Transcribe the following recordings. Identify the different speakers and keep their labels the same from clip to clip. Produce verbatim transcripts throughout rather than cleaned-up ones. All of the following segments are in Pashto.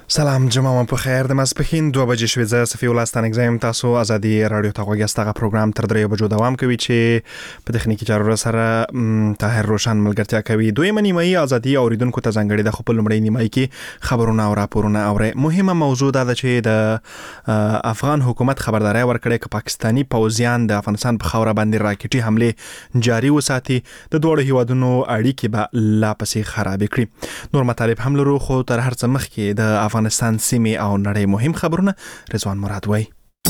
Speaker 1: سلام جمعه مو په خیر د ماسپخین دوه بجې شوې زه صفي الله ستانک زایم تاسو ازادي رادیو ته غوښتنه پروګرام تر درې بجو دوام کوي چې په تخنیکی چارو سره طاهر روشن ملګرتیا کوي دوی منی مې ازادي اوریدونکو ته ځانګړي د خپل لمړی نیمای کې خبرونه او راپورونه اوري مهمه موضوع ده چې د افغان حکومت خبرداري ورکړي چې پاکستانی پوځیان د افغانستان په خاور باندې راکټي حمله جاري وساتي د دوه هیوادونو اړیکې به لا پسې خراب کړي نور مطالب هم لرو خو تر هر څه مخکې د افغانستان سیمې او نړۍ مهم خبرونه رضوان مراد وای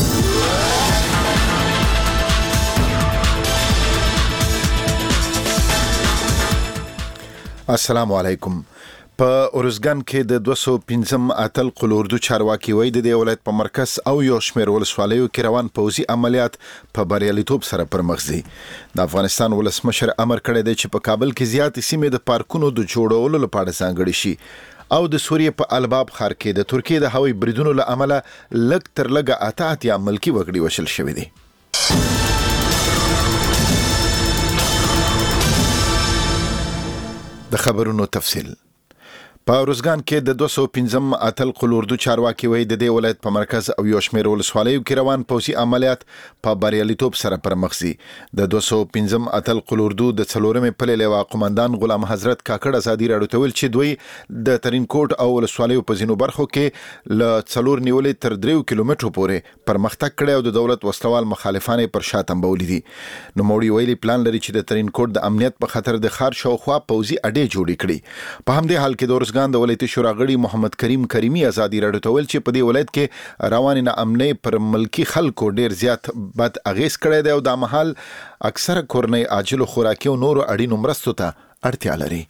Speaker 2: السلام علیکم په اورزګان کې د دوه سوه پنځم اتل قلوردو چارواکي وای د ولایت په مرکز او یو شمېر ولسوالیو کې روان پوځي عملیات په بریالیتوب سره پرمخ ځي د افغانستان ولسمشر امر کړی دی چې په کابل کې زیات سیمې د پارکونو د جوړولو لپاره ځانګړي شي او د سوریې په الباب ښار کې د ترکیې د هوایي بریدونو له امله لږ تر لږه اته اتیا ملکي وګړي وشل شوي دي د خبرونو تفصیل په اورزګان کې د دوه سوه پنځم اتل قلوردو چارواکي وای د دې ولایت په مرکز او یو شمېر ولسوالیو کې روان پوځي عملیات په بریالیتوب سره پرمخ ځي د دوه سوه پنځم اتل قلوردو د څلورمې پلې لیوا قومندان غلام حضرت کاکړ ازادي راډیو ته ویل چې دوی د ترین کوټ او ولسوالیو په ځینو برخو کې ل څلور نیولې تر دریو کیلومترو پورې پرمختګ کړی او د دولت وسلوال مخالفان پر شاته تنبولي دي نو موړي ویلي پلان لري چې د ترین کوټ د امنیت په خاطر د ښار شاوخوا پوځي اډې جوړې کړي په همدې حال کې د اورزګان د ولایتي شورا غړي محمد کریم کریمی ازادي راډیو ته ویل چې په دې ولایت کې روان نه امنې پر ملکی خلکو ډیر زیات بد اغیز کړی دی او د محل اکثر کورنۍ عاجل خوراکي او نور اړینو مرستو ته اړتیا لري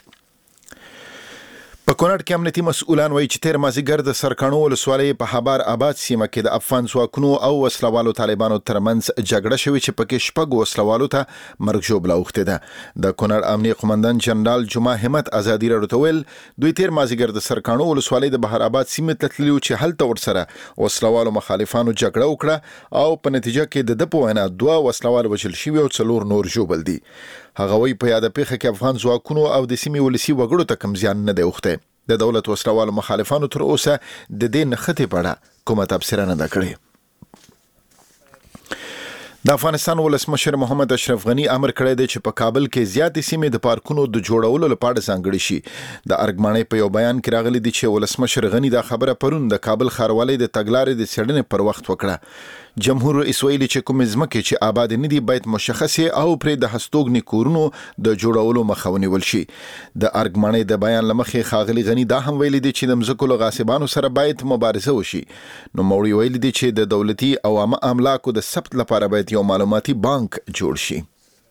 Speaker 2: په کونړ کې امنیتي مسؤلان وایي چې تیر مازیګر د سرکانو ولسوالۍ په حبار آباد سیمه کې د افغان ځواکونو او وسلوالو طالبانو ترمنځ جګړه شوې چې پکې شپږ وسلوالو ته مرګ ژوبله اوښتې ده د کونړ امنیه قومندان جنرال جمعه همت ازادي راډیو ته ویل دوی تیر مازیګر د سرکانو ولسوالۍ د بهر آباد سیمه ته تللي چې هلته ورسره وسلوالو مخالفانو جګړه وکړه او په نتیجه کې د ده په وینا دوه وسلوال وژل شوي او څلور نور ژوبل دي هغه وایي په یاده پیښه کې افغان ځواکونو او د سیمې ولسي وګړو ته کم زیان نه دی اوښتی د دولت وسلوالو مخالفانو تر اوسه د دې نښتې په اړه کومه تبصره نه ده کړې د افغانستان ولسمشر محمد اشرف غنی امر کړی دی چې په کابل کې زیاتې سیمې د پارکونو د جوړولو لپاره ځانګړي شي د ارګمانۍ په یو بیان کې راغلي دي چې ولسمشر غنی دا خبره پرون د کابل ښاروالۍ د تګلارې د څېړنې پر وخت وکړه جمهور رئیس ویلي چې کوم ځمکې چې آباد نه دي باید مشخصې او پرې د هستوګنې کورونو د جوړولو مخه ونیول شي د ارګمانۍ د بیان له مخې ښاغلي غنی دا هم ویلي دي چې د مځکو له غاصبانو سره باید مبارزه وشي نو موړي ویلي دي چې د دولتي او عامه املاکو د ثبت لپاره باید یو معلوماتي بانک جوړ شي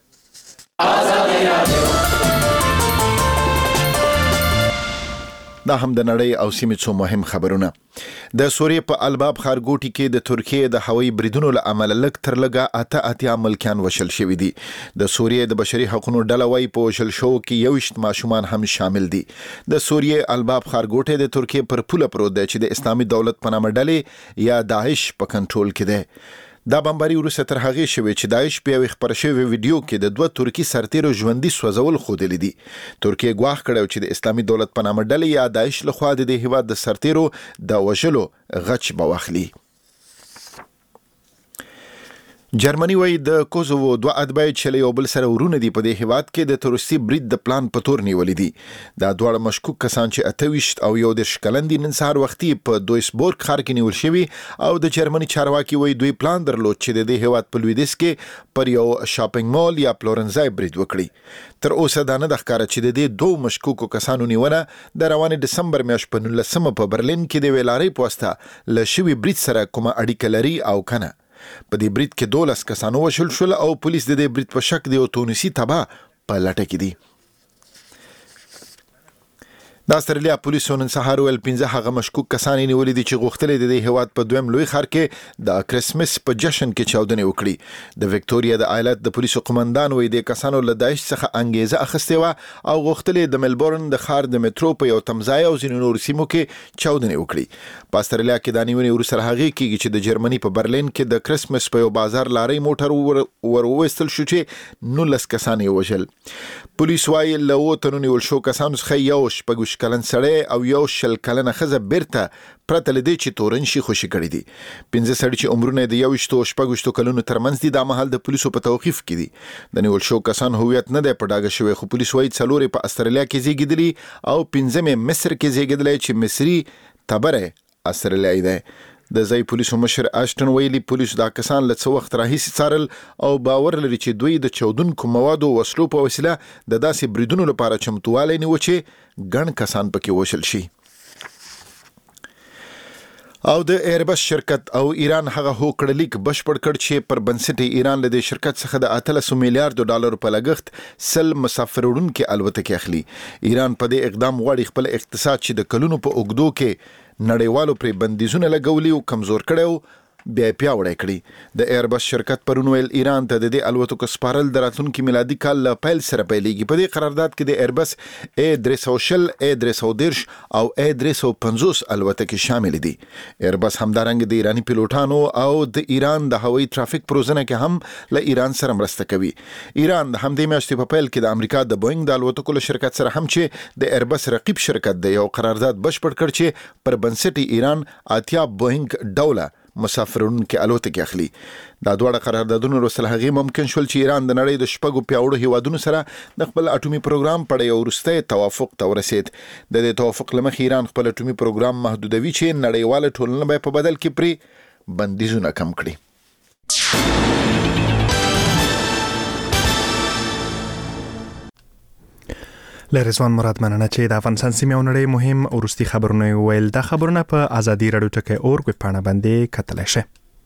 Speaker 2: دا هم د نړۍ او سیمې څو مهم خبرونه د سوریې په الباب ښارګوټي کې د ترکیې د هوایي بریدونو له امله لږ تر لږه اته اتیا ملکیان وشل شوي دي د سوریې د بشري حقوقو ډله وایي په وشل شوو کې یوویشت ماشومان هم شامل دي د سوریې الباب ښارګوټی د ترکیې پر پوله پروت دی چې د اسلامي دولت په نامه ډلې یا داعش په کنټرول کې دی دا بمباري وروسته تر هغې شوې چې داعش په یوې خپره شوې ویډیو کې د دوه ترکي سرتیرو ژوندي سوځول ښودلي دي ترکیې ګواښ کړی چې د اسلامي دولت په نامه ډلې یا داعش لخوا د دې هیواد د سرتیرو د وژلو غچ به واخلي جرمني وایي د کوزوو دوه اتباع چې له یو بل سره ورونه دي په دې هیواد کې د تروریستي برید د پلان په تور نیولي دي دا دواړه مشکوک کسان چې اته ویشت او یو دېرش کلن دي نن سهار وختي په دویسبورګ ښار کې نیول شوي او د جرمني چارواکي وایي دوی پلان درلود چې د دې هیواد په لویدیځ کې پر یو شاپینګ مال یا پلورنځای برید وکړي تر اوسه دا نه ده ښکاره چې د دې دوه مشکوکو کسانو نیونه د روانې ډسمبر میاشت په نولسمه په برلین کې د یوې لارۍ په واسطه له شوي برید سره کومه اړیکه لري او کنه په دې برید کې دولس کسانو وشل شول او پولیس د دې برید په شک د یو تونسي تبع په لټه کې دي د استرالیا پولیسو نن سهار ویل پنځه هغه مشکوک کسان نیولي دي چې غوښتل دي د هیواد په دویم لوی ښار کې د کرسمس په جشن کې چاودنې وکړي د وکټوريا د ایالت د پولیسو قومندان وایي د کسانو له داعش څخه انګیزه اخیستې وه او غوښتل د ملبورن د ښار د میټرو په یو تمځای او ځینو نورو سیمو کې چاودنې وکړي په استرالیا کې د نیونې وروسته هغې کېږي چې د جرمني په برلین کې د کرسمس په یو بازار لارۍ موټر ورویستل شو چې نولس کسان یې وژل پولیس وایي له اووه تنو نیول شو کسانو څخه یو شپږ دېرش کلن سړی او یو شل کلنه ښځه بیرته پرته له دې چې تورن شي خوشي کړي دي. پنځه سړي چې عمرونه د یوویشتو او شپږویشتو کلونو ترمنځ دي دا مهال د پولیسو په توقیف کې دي. د نیول شو کسان هویت نه دی په ډاګه شوی، خو پولیس وایي څلور یې په استرالیا کې زیږېدلي او پنځم یې مصر کې زیږېدلی چې مصري تبره استرالیایي دی. د ځای پولیسو مشر اشټن ویلي پولیسو دا کسان له څه وخت راهیسې څارل او باور لري چې دوی د چاودونکو موادو وسلو په وسیله د داسې بریدونو لپاره چمتووالی نیوه چې ګڼ کسان پکې وشل شي. او د ایربس شرکت او ایران هغه هوکړه لیک بشپړ کړ چې پر بنسټ ایران له دې شرکت څخه د اتلس میلیارډ ډالر په لګښت سل مسافر وړونکي الوتکې اخلي. ایران په دې اقدام غواړي خپل اقتصاد چې د کلونو په اوږدو کې نړیوالو پرې بندیزونه لګولي او کمزور کړي او بیا پیاوړی کړي. د ایربس شرکت پرون ویل ایران ته د دې الوتکو سپارل د راتلونکي میلادي کال له پیل سره پیلېږي. په دې قرارداد کې د ایربس اے درې سوه شل، اے درې سوه دېرش او اے درې سوه پنځوس الوتکې شامل دي. ایربس همدارنګه د ایرانی پیلوټانو او د ایران د هوایي ترافیک پروژنه کې هم له ایران سره مرسته کوي. ایران د همدې میاشتې په پیل کې د امریکا د بوینګ د الوتکو له شرکت سره هم چې د ایربس رقیب شرکت دی یو قرارداد بشپړ کړ چې پر بنسټ ایران اتیا بوینګ ډوله مسافرون کې الوتکې اخلي. دا دواړه قراردادونه وروسته له هغې ممکن شول چې ایران د نړۍ د شپږو پیاوړو هیوادونو سره د خپل اټومي پروګرام په اړه یو وروستی توافق ته ورسېد. د دې توافق له مخې ایران خپل اټومي پروګرام محدودوي چې نړیواله ټولنه به په بدل کې پرې بندیزونه کم کړي.
Speaker 1: له رضوان مراد مننه چې د افغانستان سیمې او نړۍ مهم وروستي خبرونه ویل. دا خبرونه په ازادي راډیو ټکی اور ویب پاڼه باندې کتلی شئ.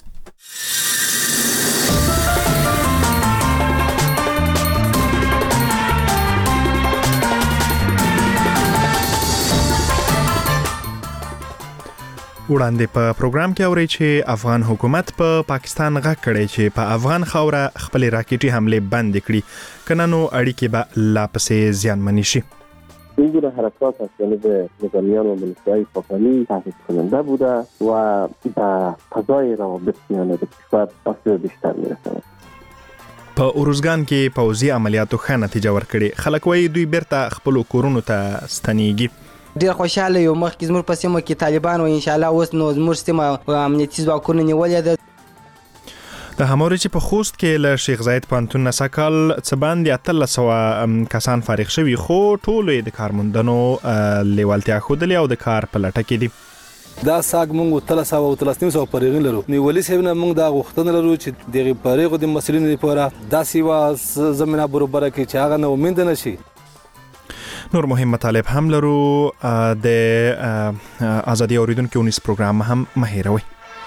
Speaker 1: وړاندې په پروګرام کې اورئ چې افغان حکومت په پا پاکستان غږ کړی چې په افغان خاوره خپل راکټي حملې بند کړي، کنه نو اړیکې به لا پسې زیانمنې شي.
Speaker 3: این گونه حرکات از جانب نظامیان و ملیشی‌های پاکستانی تهدید کننده بوده و به فضای روابط میان دو کشور آسیب بیشتر می‌رساند.
Speaker 1: په اروزګان کې پوځي عملیاتو ښه نتیجه ورکړې. خلک وایي دوی بیرته خپلو کورونو ته ستنېږي.
Speaker 4: ډیر خوشاله یو مخکې زموږ په سیمه کې طالبان او ان شاء الله اوس نو زموږ سیمه امنیتي ځواکونه نیولې ده.
Speaker 1: د هموري چې په خوست کې له شیخ زاید پوهنتون نه سږ کال څه باندې اتلس سوه کسان فارغ شوي، خو ټولو یې د کارموندنو لیوالتیا ښودلې او د کار په لټه کې دي.
Speaker 5: دا ساګ مونږ اتلس سوه اتلس نیم سوه فارغین لرو. نیولي صاحب نه مونږ دا غوښتنه لرو چې دغې فارغو د مسؤلینو لپاره داسې یوه زمینه برابره کړي چې هغه نه امید نه شي.
Speaker 1: نور مهم مطالب هم لرو. د ازادي اوریدونکو ونیس پروګرام هم مه هېروئ.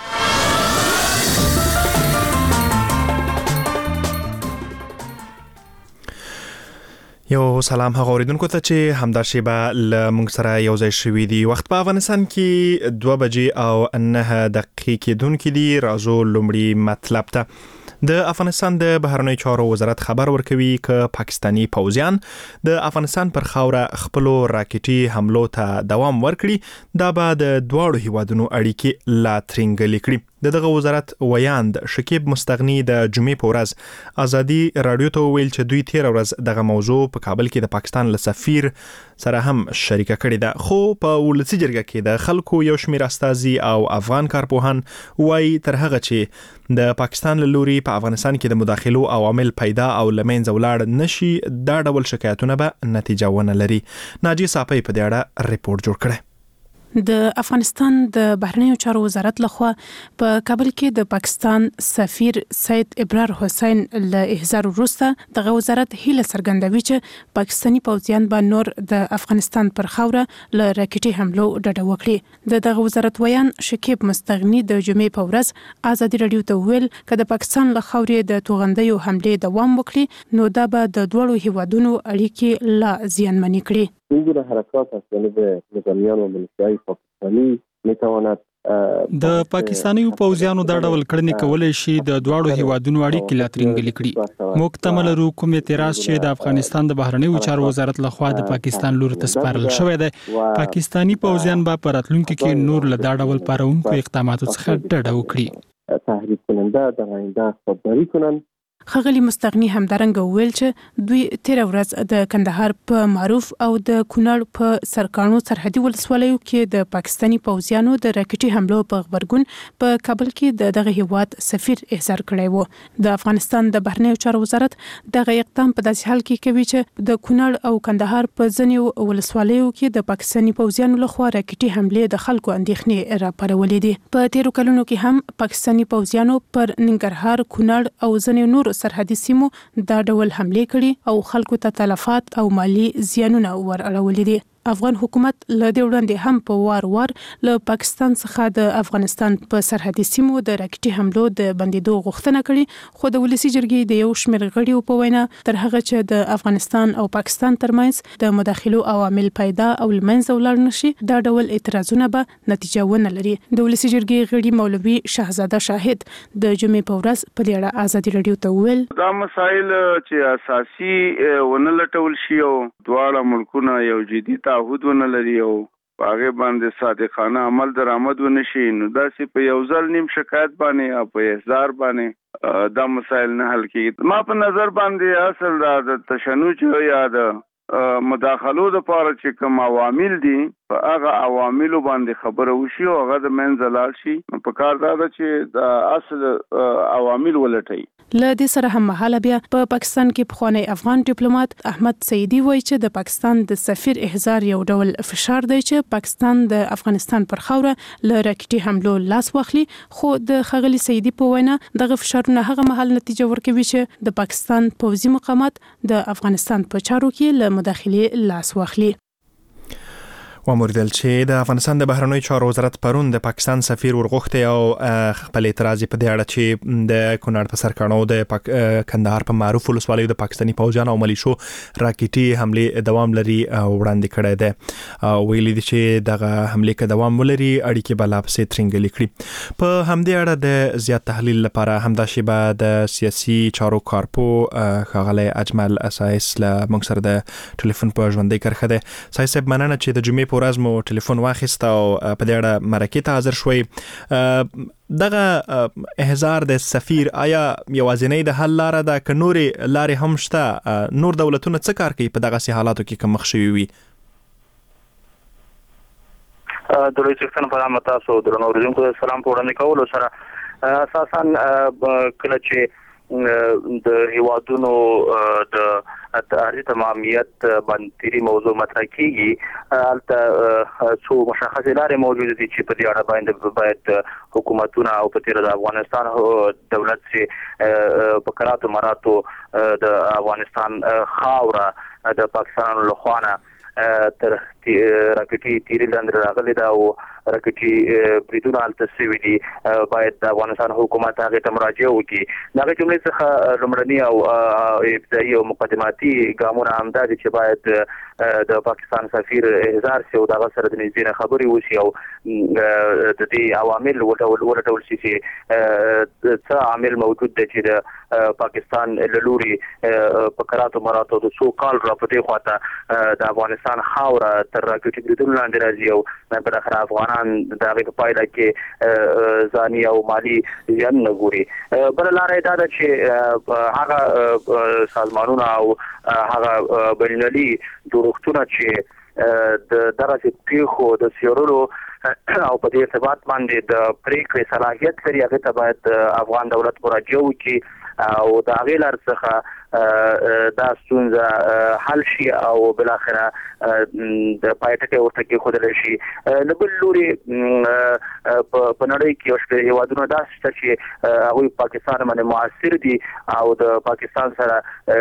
Speaker 1: یو سلام هغه اوریدونکو ته چې همدا شیبه له موږ سره یو ځای شوي دي. وخت په افغانستان کې دوه بجې او نه دقیقې کېدونکي دي. راځو لومړي مطلب ته. د افغانستان د بهرنیو چارو وزارت خبر ورکوي که پاکستانی پوځیان د افغانستان پر خاوره خپلو راکټي حملو ته دوام ورکړي، دا به د دواړو هیوادونو اړیکې لا ترینګلې کړي. د دغه وزارت ویاند شکیب مستغنی د جمعې په ورځ ازادي راډیو ته ویل چې دوی تیر ورځ دغه موضوع په کابل کې د پاکستان له سفیر سره هم شریکه کړې ده. خو په ولسي جرګه کې د خلکو یو شمېر استازي او افغان کارپوهان وایي تر هغه چې د پاکستان له لوري په افغانستان کې د مداخلو عوامل پیدا او له منځه ولاړ نشي، دا ډول شکایتونه به نتیجه ونه لري. ناجی صاحب په دې اړه ریپورت جوړ کړی.
Speaker 6: د افغانستان د بهرنیو چارو وزارت لخوا په کابل کې د پاکستان سفیر سید ابرار حسین له احضار وروسته دغه وزارت هیله څرګندوي چې پاکستانی پوځیان به نور د افغانستان پر خاوره له راکټي حملو ډډه وکړي. د دغه وزارت ویان شکیب مستغنی د جمعې په ورځ ازادي راډیو ته ویل که د پاکستان له خاورې د توغندیو حملې دوام وکړي نو دا به د دوړو هیوادونو اړیکې لا زیانمنې کړي.
Speaker 3: این گونه حرکات از جانب نظامیان و ملیشی‌های پاکستانی میتواند
Speaker 7: د پاکستاني پوځیانو دا ډول کړنې کولای شي د دواړو هیوادونو اړیکې لا ترینګلې کړي. موږ تمه لرو کوم اعتراض چې د افغانستان د بهرنیو چارو وزارت لخوا د پاکستان لور ته سپارل شوی دی، پاکستاني پوځیان به په راتلونکي کې نور له دا ډول پارونکو اقداماتو څخه ډډه وکړي.
Speaker 3: تحریک کننده در آینده خودداری کنند.
Speaker 6: خغلی مستغنی همدارنګ ویل چې دوی تیر ورځ د کندهار په معروف او د کونړ په سرکانو سرحدي ولسوالیو کې د پاکستاني پوځیانو د راکټي حملو په خبرګون په کابل کې د دغه هیواد سفیر احضار کړی و. د افغانستان د بهرنیو چارو وزارت دغه اقدام په داسې حال کې کوي چې د کونړ او کندهار په ځینو ولسوالیو کې د پاکستاني پوځیانو لخوا راکټي حملې د خلکو اندېښنې راپارولې دي. په تیرو کلونو کې هم پاکستاني پوځیانو پر ننګرهار، کونړ او ځینو نورو سرحدي سیمو دا ډول حملې کړي او خلکو ته تلفات او مالی زیانونه ور اړولې دي. افغان حکومت له دې وړاندې هم په وار وار له پاکستان څخه د افغانستان په سرحدي سیمو د راکټي حملو د بندیدو غوښتنه کړې، خو د ولسی جرګې د یو شمېر غړیو په وینا تر هغه چې د افغانستان او پاکستان ترمنځ د مداخلو عوامل پیدا او لمنځه ولاړ نشي دا ډول اعتراضونه به نتیجه ونه لري. د ولسی جرګې غړي مولوي شهزاده شاهد د جمعې په ورځ په دې اړه ازادي رادیو ته وویل
Speaker 8: دا مسایل چې اساسي ونه لټول شي او دواړه ملکونه یو جدي تعهد ونه لري او هغه باندې صادقانه عمل درآمد ونشي نو داسې په یو ځل نیم شکایت باندې او په احضار باندې دا مسایل نه حل کیږي. ما په نظر باندې اصل دا د تشنج یا د مداخلو د پاره چې کوم عوامل دي په هغه عواملو باندې خبره وشي او هغه د منځ لاړ شي په کار دا چې د اصل عوامل ولټي.
Speaker 6: له دې سره هم مهاله بیا په پا پاکستان کې پخوانی افغان ډیپلوماټ احمد سعیدی وایي چې د پاکستان د سفیر احضار یو ډول فشار دی چې پاکستان د افغانستان پر خاوره له راکټي حملو لاس واخلي، خو د خغلی سعیدی په وینا دغه فشارونه هغه مهال نتیجه ورکوي چې د پاکستان پوځي مقامات د افغانستان په چارو کې له مداخلې لاس واخلي.
Speaker 1: وموردل چې د افغانستان د بهرنیو چارو وزارت پرون د پاکستان سفیر ورغوښتي او خپل اعتراض په دې اړه چې د کونړ په سرکانو د کندهار په معروف ولسوالیو د پاکستاني پوځیانو او ملیشو راکټي حملې دوام لري وړاندې کړی دی او ویلي دي چې دغه حملې که دوام ولري اړیکې به لا پسې ترنګلې کړي. په همدې اړه د زیات تحلیل لپاره همدا شیبه د سیاسي چارو کارپو ښاغلی اجمل اسایس له موږ سره د ټلیفون په ژوندۍ کرښه دی. سایس صاحب مننه چې د جمعې ورځ مو ټلیفون واخیست او په دې اړه مرکې ته حاضر شوي. دغه احضار د سفیر آیا یوازینۍ د حل لاره ده که نورې لارې هم شته؟ نور دولتونه څه کار کوي په دغسې حالاتو کې که مخ شوي وي؟
Speaker 9: د لوی څښتن په نامه تاسو درنو اورېدونکو ته سلام په وړاندې کولو سره اساساً کله چې د هیوادونو د اتحادیې تمامیت باندې تیری موضوع مطرح کیږي البته څو مشخصې لارې موجود دي چې په دې اړه باندې باید حکومتونه او په تیر د افغانستان دولت چې په کراتو مراتو د افغانستان خاوره د پاکستان له خوا نه تر راکټي تیری لاندې راغلي دا او راکټي بریدونه هلته سوي دي باید د افغانستان حکومت هغې ته مراجعه وکړي. د هغې جملې څخه لومړني او ابتدایي او مقدماتي ګامونه همدا دي چې باید د پاکستان سفیر احضار شي او د هغه سره د نږدې نه خبرې وشي او د دې عوامل ولټول شي چې څه عامل موجود دی چې د پاکستان له لورې په کراتو مراتو د څو کال را په دې خواته د افغانستان خاوره تر راکټي بریدونو لاندې راځي او بالاخره افغانان د هغې په پایله کې ځاني او مالي زیانونه ګوري. بله لاره یې دا ده چې هغه سازمانونه او هغه بینالمللي جوړښتونه چې د دغسې پیښو د څېړلو او په دې ارتباط باندې د پرېکړې صلاحیت لري هغې ته باید افغان دولت مراجعه وکړي او د هغې لار څخه دا ستونزه حل شي او بالاخره د پای ټکی ورته کېښودلی شي. له بل لورې په نړۍ کې یو شمېر هېوادونه داسې شته چې هغوی پاکستان باندې معاصر دي او د پاکستان سره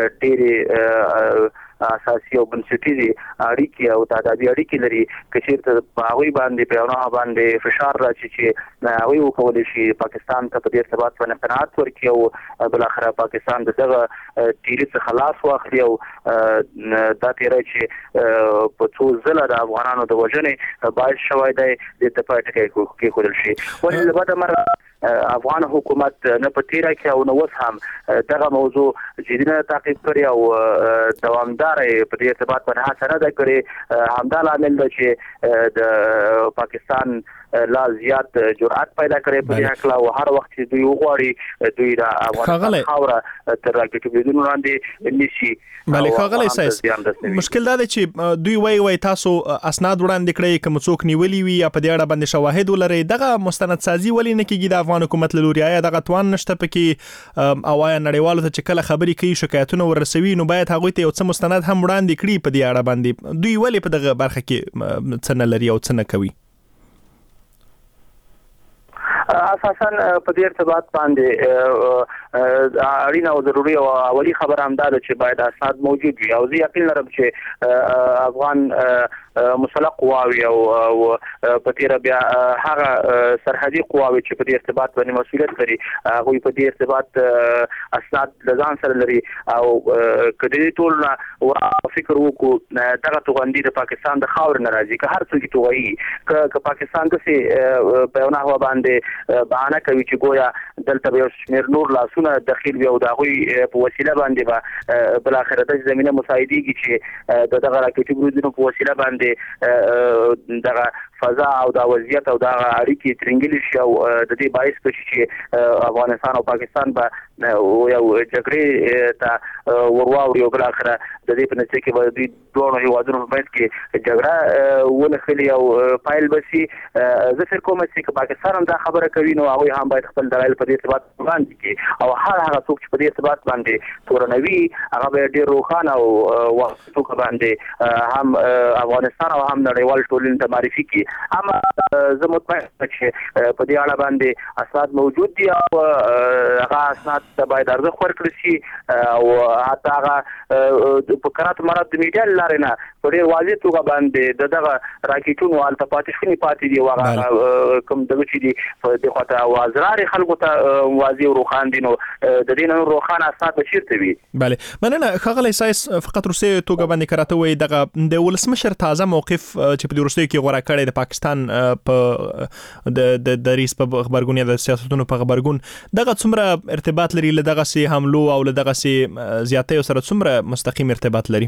Speaker 9: ډېرې اساسي او بنسټیزي اړیکې او تعدادي اړیکې لري. که چېرته په هغوی باندې په یو نوعه باندې فشار راشي چې هغوی وکولی شي پاکستان ته په دې ارتباط باندې قناعت ورکړي او بالاخره پاکستان د دغه تیري څخه لاس واخلي او دا تیری چې په څو ځله د افغانانو د وژنې باعث شوی دی دې ته پای ټکی کېښودل شي. ولې له بده مرغه افغان حکومت نه په تیره کې او نه اوس هم دغه موضوع جدي نه تعقیب کړي او دوامداره په دې ارتباط باندې هڅه نه ده کړې. همدا لامل ده چې د پاکستان لا زیات جرأت پیدا کړي په دې حق او هر وخت دوی وغواړي دوی د افغانستان خاوره تر راکټ بدون وړاندې نشي.
Speaker 1: بله ښاغلی سایس مشکل دا دی چې دوی وایي وایي تاسو اسناد وړاندې کړئ که مو څوک نیولي وي یا په دې اړه باندې شواهد ولرئ دغه مستندسازي ولې نه کېږي د افغان حکومت له لوري آیا دغه توان نشته پکې او آیا نړیوالو ته چې کله خبرې کوي شکایتونه ورسوي نو باید هغوی ته یو څه مستند هم وړاندې کړي په دې اړه باندې دوی ولې په دغه برخه کې څه نه لري او څه نه کوي؟
Speaker 9: اساسا په دې ارتباط باندې اړینه او ضروري او اولی خبر هم دا ده چې باید اسناد موجود وي او زه یقین لرم چې افغان مسلح قواوي او په تیر بیا هغه سرحدي قواوي چې په دې ارتباط باندې مسؤلیت لري هغه په دې ارتباط اسناد لزان سره لري او کله ټول او فکر وکړو دغه توغندي د پاکستان د خاور ناراضي که هر څه کې توغي که پاکستان د سي په نه هوا باندې بهانه کوي چې گویا دلته یو شمېر نور لاسونه داخل وي او د هغوی په وسیله باندې به بل اخر د زمینه مساعدېږي چې د دغه راکټي بریدونو په وسیله باندې دغه فضا او د وضعیت او د اړیکې ترنګلې شي او د دې باعث بشي چې افغانستان او پاکستان به یو جګړې ته ورواوړي او بل اخر د دې په نتیجه کې به دوی دواړو هیوادونو په منځ کې جګړه ونښلي او پایل به شي. زه فکر کوم چې پاکستان هم دا خبره کوي نو هغوی هم باید خپل دلایل په دې ارتباط وړاندې کړي او هر هغه څوک چې په دې ارتباط باندې تورنوي هغه به ډېر روښانه او وختوکه باندې هم افغانستان او هم نړیوال ټولنې ته معرفي کړي. اما زه مطمئن چې په دې اړه باندې اسناد موجود دي او هغه اسناد ته باید ارزښت ورکړل شي او حتی هغه په کراتو مراد د میډیا له لارې نه په ډېر واضح توګه باندې د دغه راکټونو هلته پاتې شوني پاتې دي او هغه کوم دغه چې دي په دې خواته او ازرار خلکو ته واضح او روښان دي نو د دې نه روښانه اسناد به چیرته وي؟ بله
Speaker 1: مننه ښاغلی سایس فقط وروستۍ توګه باندې که راته ووایي دغه د ولسمشر تازه موقف چې په دې وروستیو کې غوره کړی د پاکستان په د د ریس په غبرګون یا د سیاستونو په غبرګون دغه څومره ارتباط لري له دغسې حملو او له دغسې زیاتیو سره څومره مستقیم ارتباط لري؟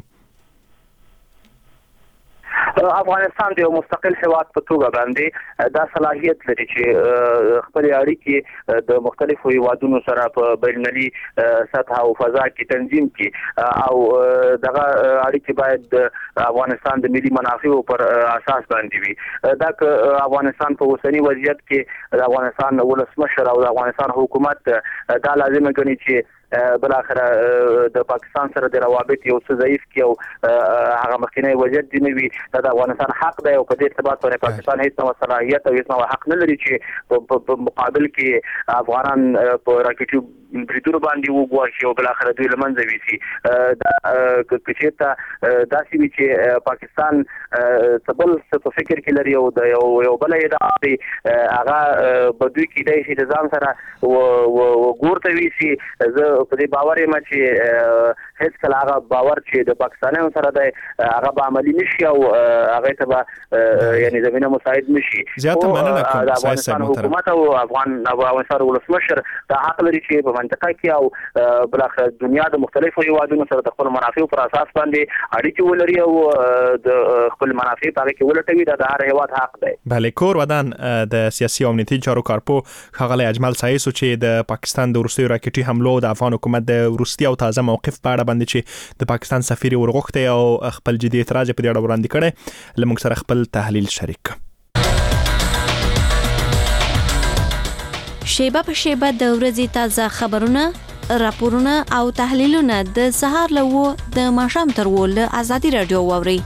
Speaker 9: افغانستان د یو مستقل هیواد په توګه باندې دا صلاحیت لري چې خپل اړیکې د مختلفو هیوادونو سره په بینالمللي سطح او فضا کې تنظیم کړي او دغه اړیکې باید د افغانستان د ملي منافعو پر اساس باندې وي. دا که افغانستان په اوسني وضعیت کې د افغانستان ولسمشر او د افغانستان حکومت دا لازمه ګڼي چې بل اخر د پاکستان سره د روابط یو څه ضعیف کی او هغه مخکنی وضعیت دی نوي د افغانستان حق دی او په دې ارتباط باندې پاکستان هیڅ نوع صلاحیت او هیڅ نوع حق نه لري چې په مقابل کې افغانان په راکټي بریدونو باندې وګواښي او بل اخر دوی له منځه ویسي. دا کچېرته داسې وي چې پاکستان تبل څه فکر کې لري او د یو یو بل ادعا دی هغه به دوی کېدای شي د ځان سره وګورته ویسي. زه په دې باور یم چې هیڅ کله هغه باور چې د پاکستانیانو سره دی هغه به عملي نشي او هغه ته به یعنی زمینه مساعد نشي.
Speaker 1: زیاته مننه کوم
Speaker 9: د افغانستان حکومت او افغان افغانستان ولسمشر دا حق لري چې په منطقه کې او بل اخر دنیا د مختلفو هیوادونو سره د خپل منافعو پر اساس باندې اړیکې ولري او د خپل منافع په کې ولټوي دا د هر هیواد حق دی.
Speaker 1: بله کور ودان د سیاسي او امنیتي چارو کارپو ښاغلی اجمل سایس چې د پاکستان د وروستیو راکټي حملو د افغان حکومت د وروستي او تازه موقف په اړه باندې چې د پاکستان سفیر ورغوښتی او خپل جدي اعتراض په دې اړه وړاندې کړی له موږ سره خپل تحلیل شریک.
Speaker 10: شیبه په شیبه د ورځې تازه خبرونه، راپورونه او تحلیلونه د سهار له و د ماښام تر و له ازادي رادیو واورئ.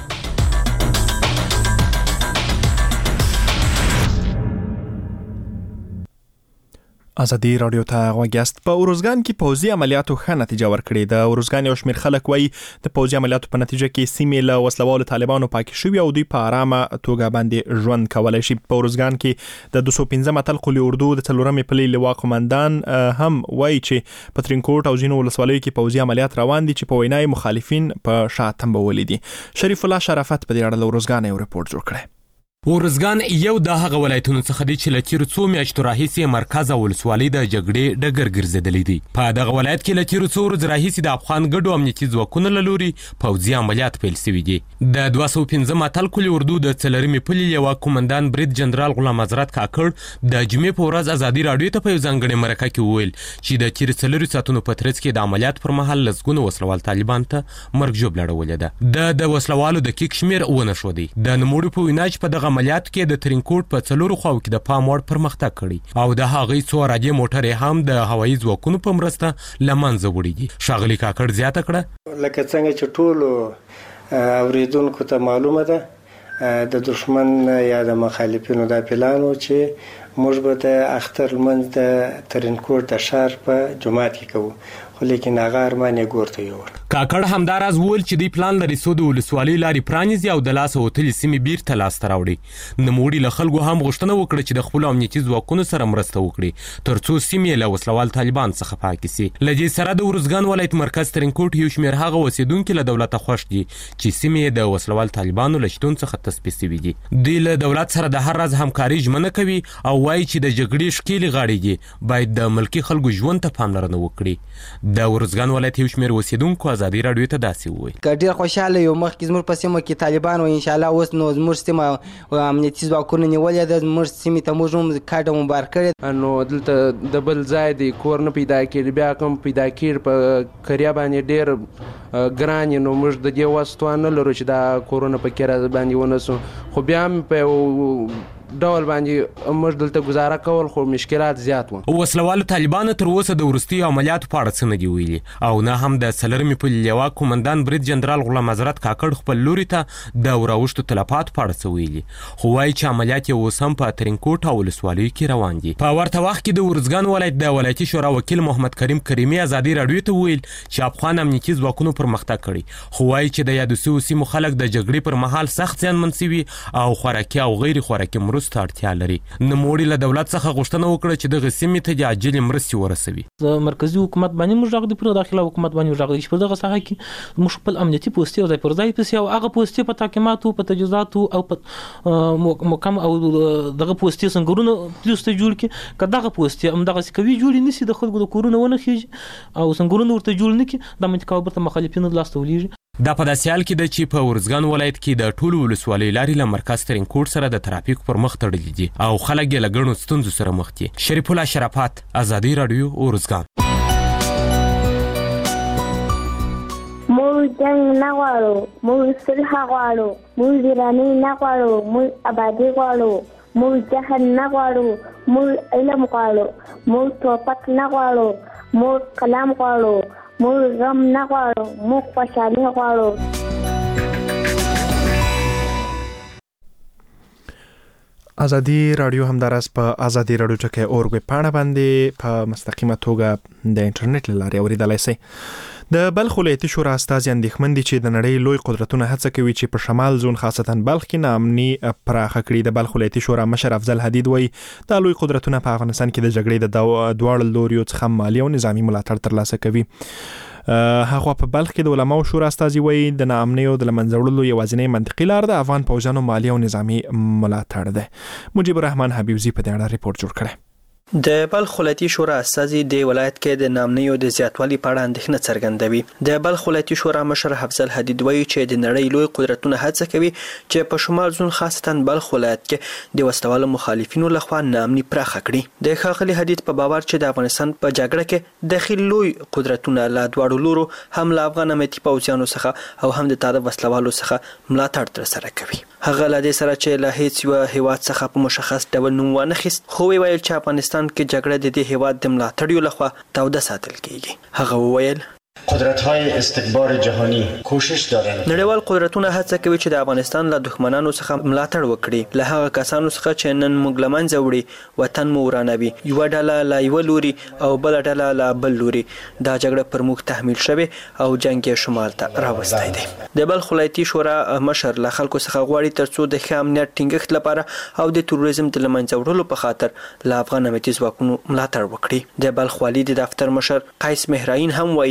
Speaker 1: ازادي رادیو ته غوږ یاست. په اروزګان کې پوځي عملیاتو ښه نتیجه ورکړې ده. اروزګان یو شمېر خلک وایي د پوځي عملیاتو په نتیجه کې سیمې له وسلوالو طالبانو پاکې شوي او دوی په ارامه توګه باندې ژوند کولی شي. په اروزګان کې د دوه سوه پنځم اتل قلي اردو د څلورمې پلې لواء قمندان هم وایي چې په ترینکوټ او ځینو ولسوالیو کې پوځي عملیات روان دي چې په وینا مخالفین په شا تنبولي دي. شریف الله شرافت په دې اړه له اروزګان یو ریپورت جوړ کړی.
Speaker 11: ارزګان یو د هغه ولایتونو څخه دی چې له تیرو څو میاشتو راهیسې مرکز او ولسوالۍ د جګړې ډګر ګرځېدلی دی. په دغه ولایت کې له تیرو څو ورځو راهیسې د افغان ګډو امنیتي ځواکونو له لوري پوځي عملیات پیل شوي دي. د دوه سوه پنځم اتل کلي اردو د څلورمې پلې لیوا قومندان برید جنرال غلام حضرت کاکړ د جمعې په ورځ ازادي راډیو ته په یو ځانګړې مرکه کې وویل چې د تیرو څلورو ساعتونو په ترڅ کې د عملیات پر مهال لسګونو وسلوال طالبان ته مرګ ژوبله اړولې ده. د د وسلوالو دقیق شمېر ونه ښودی. د نوموړي په وینا چې په دغه عملیاتو کې د ترینکوټ په څلورو خواو کې د پام وړ پرمختګ کړی او د هغې څو راډیې موټرې هم د هوایي ځواکونو په مرسته له منځه وړي دي. ښاغلي کاکړ زیاته کړه
Speaker 12: لکه څنګه چې ټولو اوریدونکو ته معلومه ده د دشمن یا د مخالفینو دا پلان و چې موږ به د اختر لمونځ د ترینکوټ د ښار په جومات کې کوو، خو لیکن هغه ارمان یې ګور ته یووړ.
Speaker 11: کاکړ همداراز وویل چې دوی پلان لري څو د ولسوالۍ لارې پرانیزي او د لاسه وتلې سیمې بیرته لاسته راوړي. نوموړي له خلکو هم غوښتنه وکړه چې د خپلو امنیتي ځواکونو سره مرسته وکړي تر څو سیمې له وسلوال طالبان څخه پاکې سي. له دې سره د ارزګان ولایت مرکز ترینکوټ یو شمېر هغه اوسېدونکي له دولته خوښ دي چې سیمې د وسلوال طالبانو له شتون څخه تثبیت شوي دي. دوی له دولت سره د هر راز همکاري ژمنه کوي او وایي چې د جګړې ښکېلې غاړې دي باید د ملکي خلکو ژوند ته پاملرنه وکړي. د ارزګان ولایت یو شمېر اوسېدونکو ازادي راډیو ته داسې وویل
Speaker 4: که ډېر خوشحاله یو مخکې زموږ په سیمه کې طالبان و انشاءالله اوس نو زموږ سیمه امنیتي ځواکونو نیولې ده، زموږ سیمې ته موږ هم کډه مبار کړې.
Speaker 13: نو دلته د بل ځای دی کور نه پیدا کېږي، بیا کوم پیدا کېږي په کریا باندې ډېر ګران نو موږ د دې وس توان نه لرو چې دا کورونه په کریا باندې ونسو، خو بیا هم په یو ډول باندې موږ دلته گزاره کول خو مشکلات زیات وو.
Speaker 11: وسلوالو طالبانو تر اوسه د وروستیو عملیاتو په اړه څه نه دي ویلي او نه هم د څلورمې پلې لیوا قومندان برید جنرال غلام حضرت کاکړ خپل لوري ته د راوښتو تلفاتو په اړه څه ویلي، خو وایي چې عملیات یې اوس هم په ترینکوټ او ولسوالیو کې روان دي. په ورته وخت کې د ارزګان ولایت د ولایتي شورا وکیل محمد کریم کریمي ازادي راډیو ته ویل چې افغان امنیتي ځواکونو پرمختګ کړی، خو وایي چې د یادو سویو سیمو خلک د جګړې پر مهال سخت زیانمن سوي او خوراکي او غیر خوراکي مرستو اړتیا لري. نوموړي له دولت څخه غوښتنه وکړه چې دغه سیمې ته د عاجلې مرستې ورسوي.
Speaker 14: مرکزي حکومت باندې موږ راغلي، پر داخله حکومت باندې موږ راغلي چې په دغه ساحه کې موږ خپل امنیتي پوستې او ځای پر ځای پسې او هغه پوستې په تحکیماتو په تجهیزاتو او په محکم او دغه پوستې څنګهونه پوستې جوړ کړي که دغه پوستې همدغسې کوي جوړې نه شي د خلکو د کورونه ونه خېږي او څنګهونه ورته جوړ نه کړي دا منطقه ورته مخالفینو لاس ته ولېږي.
Speaker 11: دا په داسې حال کې ده چې په ارزګان ولایت کې د ټولو ولسوالیو لارې له مرکز ترینکوټ سره د ترافیک پر مخ تړلي دي او خلک یې له ګڼو ستونزو سره مخ دي. شریف الله شرافت، ازادي راډیو، ارزګان.
Speaker 15: موږ جنګ نه غواړو، موږ صلح غواړو، موږ ویرانۍ نه غواړو، موږ ابادي غواړو، موږ جهل نه غواړو، موږ علم غواړو، موږ توپک نه غواړو، موږ قلم غواړو، موږ غم نه غواړو، موږ خوشحالي غواړو.
Speaker 1: ازادي راډیو همداراز په ازادي راډیو ټکی اورګ پاڼه باندې په مستقیمه توګه د انټرنیټ له لارې اوریدلای شئ. د بلخ ولایتي شورا استازي اندېښمن دي چې د نړۍ لوی قدرتونه هڅه کوي چې په شمال زون خاصتا بلخ کې ناامني پراخه کړي. د بلخ ولایتي شورا مشر افضل حدید وایي دا لوی قدرتونه په افغانستان کې د جګړې د دواړو لوریو څخه مالي او نظامي ملاتړ ترلاسه کوي. هغه په بلخ کې د علماو شورا استازي وایي د ناامنۍ او د له منځه وړلو یوازینۍ منطقي لار د افغان پوځیانو مالي او نظامي ملاتړ ده. مجيب الرحمن حبیبزي په دې اړه ریپورت جوړ کړی.
Speaker 16: د بلخ ولایتي شورا استازي د ولایت کې د ناامنۍ او د زیاتوالي په اړه اندېښنه څرګندوي. د بلخ ولایتي شورا مشر افضل حدید وایي چې د نړۍ لوی قدرتونه هڅه کوي چې په شمال زون خاصتا بلخ ولایت کې د وسوالو مخالفینو لخوا ناامني پراخه کړي. د ښاغلي حدید په باور چې د افغانستان په جګړه کې داخلي لوی قدرتونه له دواړو لورو هم له افغان امنیتي پوځیانو څخه او هم د طالب وسلوالو څخه ملاتړ ترسره کوي. هغه له دې سره چې له هیڅ یو هیواد څخه په مشخص ډول نوم وانخیست، خو ویل چې افغانستان کې جګړه د دې هیواد د ملاتړیو لخوا توده ساتل کیږي. هغه وویل
Speaker 17: قدرت‌های استکبار جهانی کوشش دارند.
Speaker 16: نړیوال قدرتونه هڅه کوي چې د افغانستان له دښمنانو څخه ملاتړ وکړي، له هغه کسانو څخه چې نن موږ له منځه وړي وطن مو ورانوي. یو ډله له یو لوري او بل ډله له بل لوري دا جګړه پر موږ تحمیل شوی او جنگ یې شمال ته راوستای دی. د بلخ ولایتي شورا مشر له خلکو څخه غواړي ترڅو د ښه امنیت ټینګښت لپاره او د تروریزم د له منځه وړلو په خاطر له افغان امنیتي ځواکونو ملاتړ وکړي. د بلخ والي د دفتر مشر قیس مهراین هم وایي چې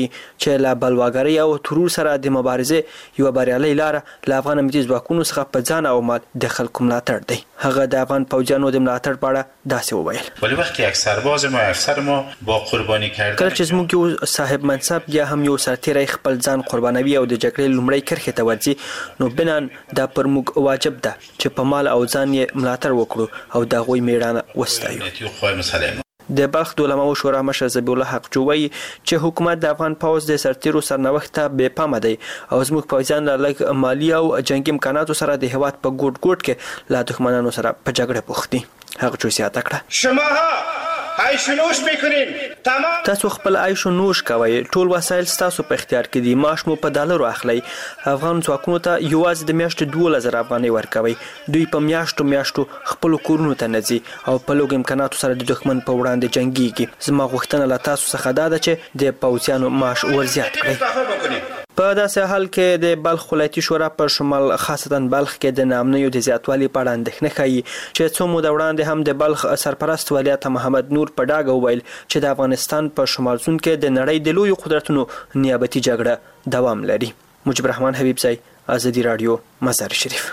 Speaker 16: چې له بلواګرۍ او ترور سره د مبارزې یو بریالي لار له افغان امنیتي ځواکونو څخه په ځان او مال د خلکو ملاتړ دی. هغه د افغان پوځیانو د ملاتړ په اړه داسې وویل.
Speaker 18: ولی وقتی اکثر باز ما افسر ما با قربانی کردن
Speaker 16: کله چې زموږ یو صاحب منصب یا هم یو سرتیری خپل ځان قربانوي او د جګړې لومړی کرښې ته ورځي نو بنان دا پر موږ واجب ده چې په مال او ځان یې ملاتړ وکړو او د هغوی میړانه وستایو. د بلخ د علماو شورا مشر ذبیح الله حقجو وایي چې حکومت د افغان پوځ د سرتیرو سرنوښت ته بې پامه دی او زموږ پوځیان له لږ مالي او جنګي امکاناتو سره د هېواد په ګوټ ګوټ کې له دښمنانو سره په جګړه بوخت دي. حقجو زیاته کړه
Speaker 19: شماها عیش و نوش میکنین تمام
Speaker 16: تاسو خپل عیش و نوش کوئ، ټول وسایل ستاسو په اختیار کې دي، معاش مو په ډالرو اخلئ. افغان ځواکونو ته یوازې د میاشتې دولس زره افغانۍ ورکوئ. دوی په میاشتو میاشتو خپلو کورونو ته نه ځي او په لږو امکاناتو سره د دښمن په وړاندې جنګیږي. زما غوښتنه له تاسو څخه دا ده چې د پوځیانو معاش ورزیات کړئ. په داسې حال کې د بلخ ولایتي شورا په شمال خاصتا بلخ کې د نامنیو د زیاتوالي په اړه اندېښنه ښیي چې څو موده وړاندې هم د بلخ سرپرست ولیعهد محمد نور په ډاګه وویل چې د افغانستان په شمال سون کې د نړۍ د لویو قدرتونو نیابتي جګړه دوام لري. مجيب رحمان حبیبزی، ازادي رادیو، مزار شریف.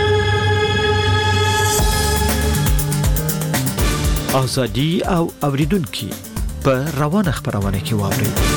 Speaker 20: ازادي او اوریدونکو په روانه خبرونه کې واوري.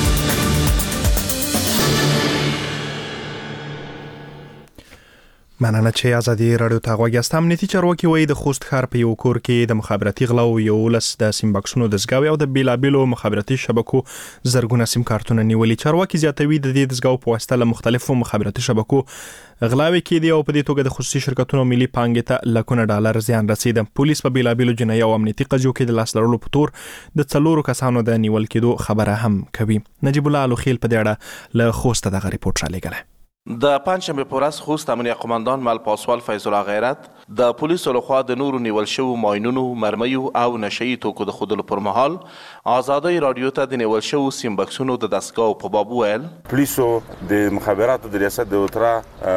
Speaker 1: مننه چې ازادي رادیو ته غوږ یاست. امنیتي چارواکي وایي د خوست ښار په یو کور کې د مخابراتي غلو یو لس د سیم بکسونو دستګاوې او د بیلابیلو مخابراتي شبکو زرګونه سیم کارتونه نیولي. چارواکي زیاتوي د دې دستګاو په واسطه له مختلفو مخابراتي شبکو غلاوي کېدي او په دې توګه د خصوصي شرکتونو ملي پانګې ته لکونه ډالر زیان رسید. پولیس په بیلابیلو جنایي او امنیتي قضیو کې د لاس لرلو په تور د څلورو کسانو د نیول کېدو خبره هم کوي. نجیب الله الوخیل په دې اړه له خوسته دغه ریپورت را لېږلی.
Speaker 21: د پنجشنبه په ورځ خوست امنیه قماندان مل پاسوال فیض الله غیرت د پولیسو لخوا د نورو نیول شوو ماینونو، مرمیو او نشهیي توکو د ښودلو پر مهال ازادۍ رادیو ته د نیول شوو سیم بکسونو د دستګاو په باب وویل
Speaker 22: پولیسو د مخابراتو د ریاست د اوترا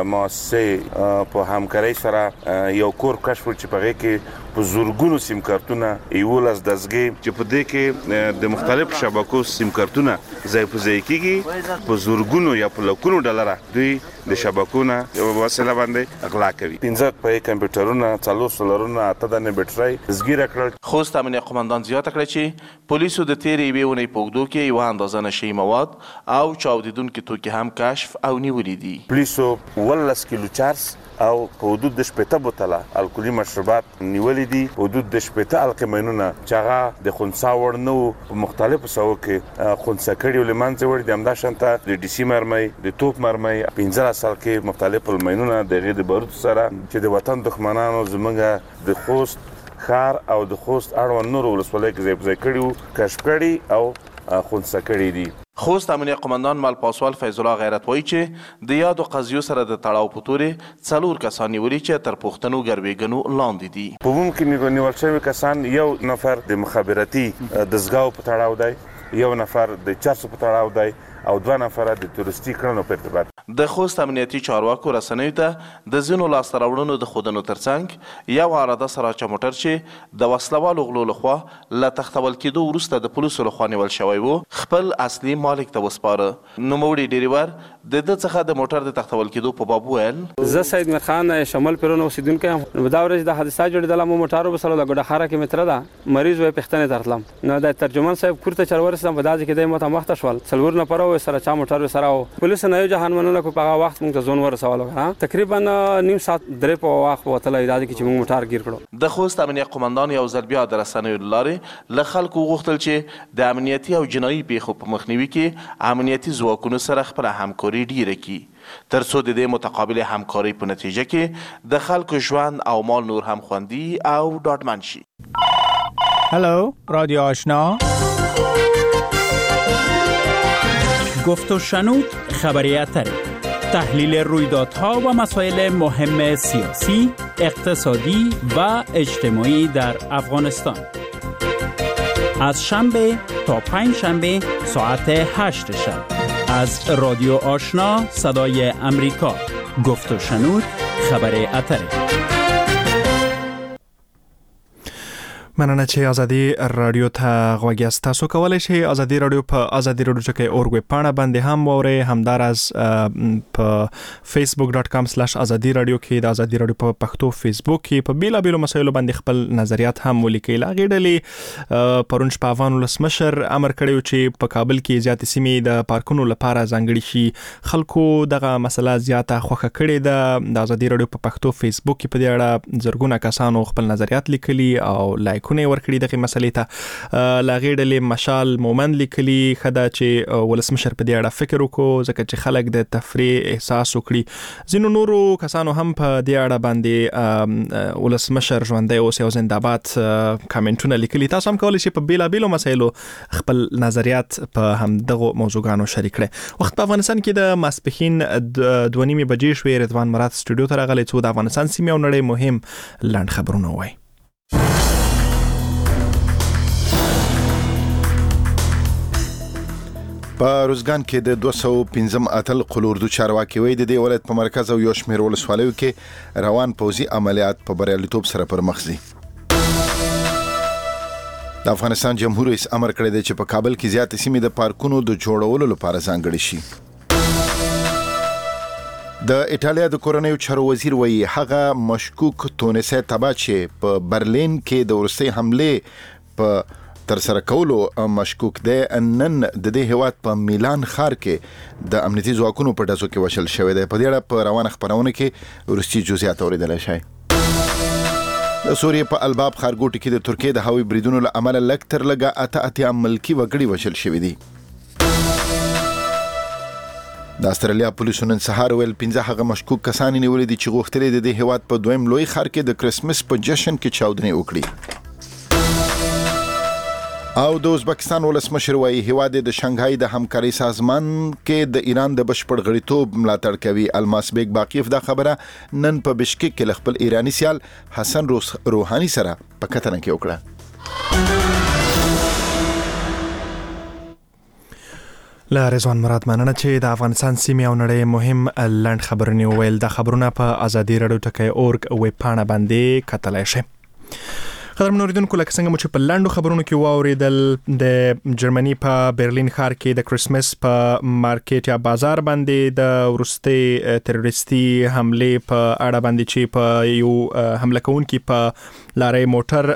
Speaker 22: مؤسسې په همکارۍ سره یو کور کشف چې په هغې کې په زورګونو سیم کارتونه یولس دستګې چې په دې کې د مختلفو شبکو سیم کارتونه ځای په ځای کېږي په زورګونو یا په لکونو ډالره دوی د شبکونه یو وسیله باندې اغلا کوي. پنځه په کمپیوټرونه، څلور سولرونه، اته دانې بیټرۍ زګیره کړل.
Speaker 21: خوست امنیه قماندان زیاته کړه چې پولیسو د تیرې یوې اونۍ په اوږدو کې یوه اندازه نشهیي مواد او چاودیدونکي توکي هم کشف او نیولي دي.
Speaker 22: پولیسو اوولس کیلو چارس او په حدود د شپېته بوتله الکولي مشروبات نیولي دي. په حدود د شپېته القمینونه چې هغه د خنثی وړ نه وو په مختلفو سوو کې خنثی کړي او له منځه وړي دي. همداشانته د ډي سي مرمۍ، د توپ مرمۍ، پنځلس سال کې مختلف المینونه د هغې د باروتو سره چې د وطن دښمنانو زموږ د خوست ښار او د خوست اړوند نورو ولسوالیو کې ځای په ځای کړي وو، کشف کړي او خنثی کړي دي.
Speaker 21: خوست امنیه قماندان مل پاسوال فیض الله غیرت وایي چې د یادو قضیو سره د تړاو په تورې څلور کسان نیولي چې تر پوښتنو ګروېږنو لاندې دي.
Speaker 22: په عموم کې نیول شوي کسان یو نفر د مخابراتي دستګاو په تړاو دی، یو نفر د چرسو په تړاو دی او دوه نفره د تورستي کړنو په ارتباط.
Speaker 21: د خوست امنیتي چارواکو رسنیو ته د ځینو لاسته راوړنو د ښودنو ترڅنګ یو عراده سراچه موټر چې د وسلوالو غلو لخوا له تختول کېدو وروسته د پولیسو لخوا نیول شوی و خپل اصلي مالک ته وسپاره. نوموړي ډریور د ده څخه د موټر د تختول کېدو په باب وویل
Speaker 23: زه سید میرخان شمال پیرون اوسیدونکی یم. دا ورځ د حادثه جوړېدله مو موټر وبسلو د ګوډه کې مې تره ده مریض وی پښتنې ته راتلم نو د ترجمان صاحب کور ته چې ورسېدم په داسې کې دی ماته مخته شول څلور نفره سره چا موټر سره و پولیسو نه یو جهان مننه کو په هغه وخت موږ ته ځون ورسولو ها تقریبا نیم ساعت درې په وخت وتلی دا چې موږ موټر گیر کړو.
Speaker 21: د خوست امنیه قماندان یو ځل بیا د رسنیو له لارې له خلکو وغوښتل چې د امنیتي او جنایي پیښو په مخنیوي کې امنیتي ځواکونو سره خپله همکاري ډیره کړي تر څو د دې متقابل همکارۍ په نتیجه کې د خلکو ژوند او مال نور هم خوندي او ډاډمن شي.
Speaker 24: هلو رادیو آشنا، گفت و شنود خبری اتری، تحلیل رویدادها و مسائل مهم سیاسی، اقتصادی و اجتماعی در افغانستان از شنبه تا پنج شنبه ساعت هشت شب از رادیو آشنا صدای امریکا. گفت و شنود خبری اتری.
Speaker 1: مننه چې ازادي رادیو ته غوږ یاست. تاسو کولی شئ ازادي رادیو په ازادي رادیو ټکی اورګ ویب پاڼه باندې هم واورئ، همداراز په فیسبوک ډاټ کام سلاش ازادي رادیو کې د ازادي رادیو په پښتو فیسبوک کې په بیلابیلو مسایلو باندې خپل نظریات هم ولیکئ. لا غې ډلې پرون شپه افغان ولسمشر امر کړی چې په کابل کې زیاتې سیمې د پارکونو لپاره ځانګړي شي. خلکو دغه مسله زیاته خوښه کړې ده. د ازادي رادیو په پښتو فیسبوک کې په دې اړه زرګونه کسانو خپل نظریات لیکلي او لایک کونه ورکړي دغه مسلې ته. لاغې ډلې مشال مومند لیکلي خدا چې ولسمشر په دې اړه فکر وکړو ځکه چې خلک د تفریح احساس وکړي. ځینو نورو کسانو هم په دې اړه باندې ولسمشر ژوندی اوس او زنده‌باد کامنټونه لیکلي. تاسو هم کولی شئ په بیلابیلو مسایلو خپل نظریات په هم دغه موضوعګانو شریک کړئ. وخت په افغانستان کې د ماسپښین دوه نیمې بجې شوې. رضوان مراد سټوډیو ته راغلی څو د افغانستان سیمې او نړۍ مهم لاند خبرونه وایي.
Speaker 2: په روزګان کې د دوه سوه پنځم اتل قلوردو چارواکي وایي د دې ولایت په مرکز او یو شمېر ولسوالیو کې روان پوځي عملیات په بریالیتوب سره پر مخ ځي. د افغانستان جمهور رئیس امر کړی دی چې په کابل کې زیاتې سیمې د پارکونو د جوړولو لپاره ځانګړي شي. د ایټالیا د کورنیو چارو وزیر وایي هغه مشکوک تونسي تبع چې په برلین کې د وروستۍ حملې په تر سره کولو مشکوک دی نن د دې هیواد په میلان ښار کې د امنیتي ځواکونو په ډزو کې وشل شوی دی. په دې اړه په روانه خبرونه کې وروستي جزئیات اوریدلی شئ. د سوریې په الباب ښارګوټي کې د ترکیې د هوایي بریدونو له امله لږ تر لږه اته اتیا ملکي وګړي وژل شوي دي. د استرالیا پولیسو نن سهار ویل پنځه هغه مشکوک کسان نیولي دي چې غوښتل د دې هیواد په دویم لوی ښار کې د کرسمس په جشن کې چاودنې وکړي. او د ازبکستان ولسمشر وایي هیواد د شانګهای د همکارۍ سازمان کې د ایران د بشپړ غړیتوب ملاتړ کوي. الماس بیگ باقیف دا خبره نن په بشکک کې خپل ایرانی سیال حسن روحانی سره په کتنه کې وکړه.
Speaker 1: لا رضوان مراد مننه چې د افغانستان سیمې او نړۍ مهم لاند خبرونه ویل. د خبرونه په ازادي رادیو ټکی اورګ ویب پاڼه باندې کتلای شئ. قدرمن اوریدونکو لکه څنګه مو چې په لاندو خبرونو کې واوریدل د جرمني په برلین ښار کې د کرسمس په مارکیټ یا بازار باندې د ورستي تروریستي حمله په اړه باندې چې په یو حمله کوونکي په لارې موټر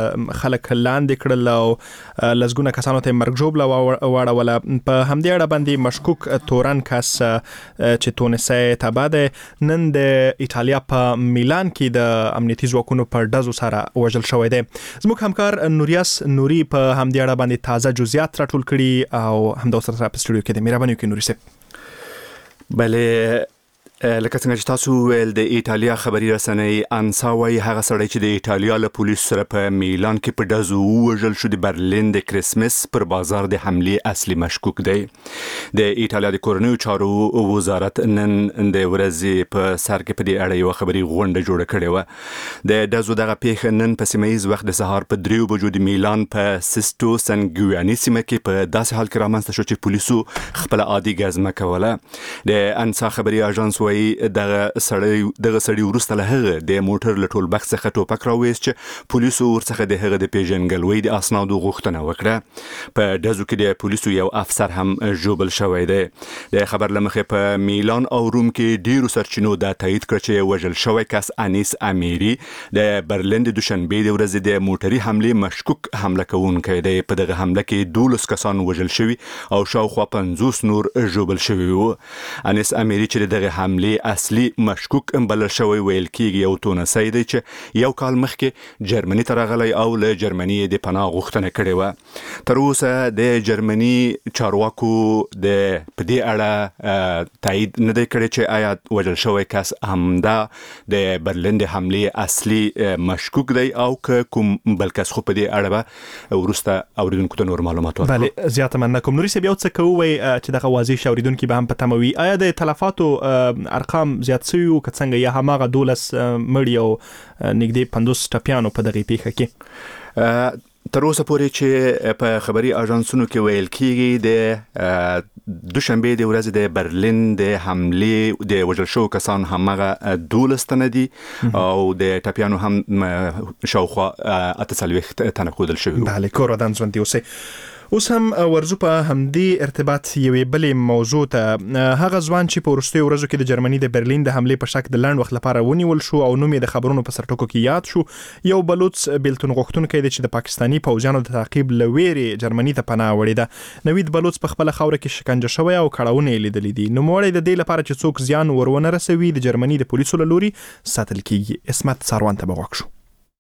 Speaker 1: خلک لاندې کړل او لزګونه کسانو ته مرګ ژوبله واړوله. په همدې اړه باندې مشکوک تورن کس چې تونسي تبع دی نن د ایټالیا په میلان کې د امنیتي ځواکونو په ډزو سره وژل شوی دی. زموږ همکار نوریاس نوري په همدې اړه باندې تازه جزئیات راټول کړي او همدا سره په سټوډیو کې د مهرباني وکړئ نوري صاحب.
Speaker 3: بله لکه څنګه چې تاسو ویل د ایټالیا خبري رسنۍ انسا وايي هغه سړی چې د ایټالیا له پولیس سره په میلان کې په ډزو وژل شو د برلین د کرسمس پر بازار د حملې اصلي مشکوک دی. د ایټالیا د کورنیو چارو وزارت نن د ورځې په سر کې په دې اړه یو خبري غونډه جوړه کړې و. د ډزو دغه پیښه نن په سیمایي وخت د سهار په دریو بجو د میلان په سیستو سنګویاني سیمه کې په داسې حال کې رامنځته شو چې پولیسو خپل عادي ګزمه کوله. د انسا خبري اژانس وایي دغه سړی دغه سړی ورسته له هغه د موټر له ټول بکس څخه ټوپک راوېست چې پولیسو ورڅخه د هغه د پیژنګلوۍ د اسنادو غوښتنه وکړه. په ډزو کې د پولیسو یو افسر هم ژوبل شوی دی. د خبر لمخې په میلان او روم کې ډیرو سرچینو دا تایید کړ چې وژل شوی کس انیس امیری د برلین د دوشنبه د ورځې د موټري حمله مشکوک حمله کوونکی دی. په دغه حمله کې دولس کسان وژل شوي او شاوخوا پنځوس نور ژوبل شوي وو. انیس امیری چې دغه حمله اصلي مشکوک بلل شوی ویل کېږي یو تونسي دی چې یو کال مخکې جرمني ته راغلی او له جرمني د پناه غوښتنه کړې وه. تر اوسه د جرمني چارواکو د په دې اړه تایید نه دی کړی چې آیا وژل شوی کس همدا د برلین د حملې اصلي مشکوک دی او که کوم بل کس خو په دې اړه به وروسته اوریدونکو ته نور معلومات ورکړو.
Speaker 1: بله زیاته مننه کوم. نوري صاحب یو څه کوي چې دغه واضح شي اوریدونکو به هم په تمه وي آیا د تلفاتو ارقام زیات شوي او که څنګه یا هماغه دولس مړي او نږدې پنځوس ټپیانو په دغه پیښه کې؟
Speaker 3: تر اوسه پورې چې په خبري اژانسونو کې ویل کیږي د دوشنبه د ورځې د برلین د حمله د وژل شو کسان همغه دولس تنه دي او د ټاپیانو هم شاوخوا اته څلوېښت تنه ښودل شوي.
Speaker 1: بله کور ودان ژوندي اوسئ. اوس هم ورزو په همدې ارتباط یوې بلې موضوع ته هغه ځوان چې په وروستیو ورځو کې د جرمني د برلین د حملې په شک د لنډ وخت لپاره ونیول شو او نوم یې د خبرونو په سرټکو کې یاد شو، یو بلوڅ بیلتون غوښتونکی دی چې د پاکستاني پوځیانو د تعقیب له ویرې جرمني ته پناه وړې ده. نوید بلوڅ په خپله خاوره کې شکنجه شوی او کړاوونه یې لیدلي دي. نوموړی د دې لپاره چې څوک زیان ورونه رسوي د جرمني د پولیسو له لوري ساتل کیږي. اسمت ساروان ته بغوښ شو.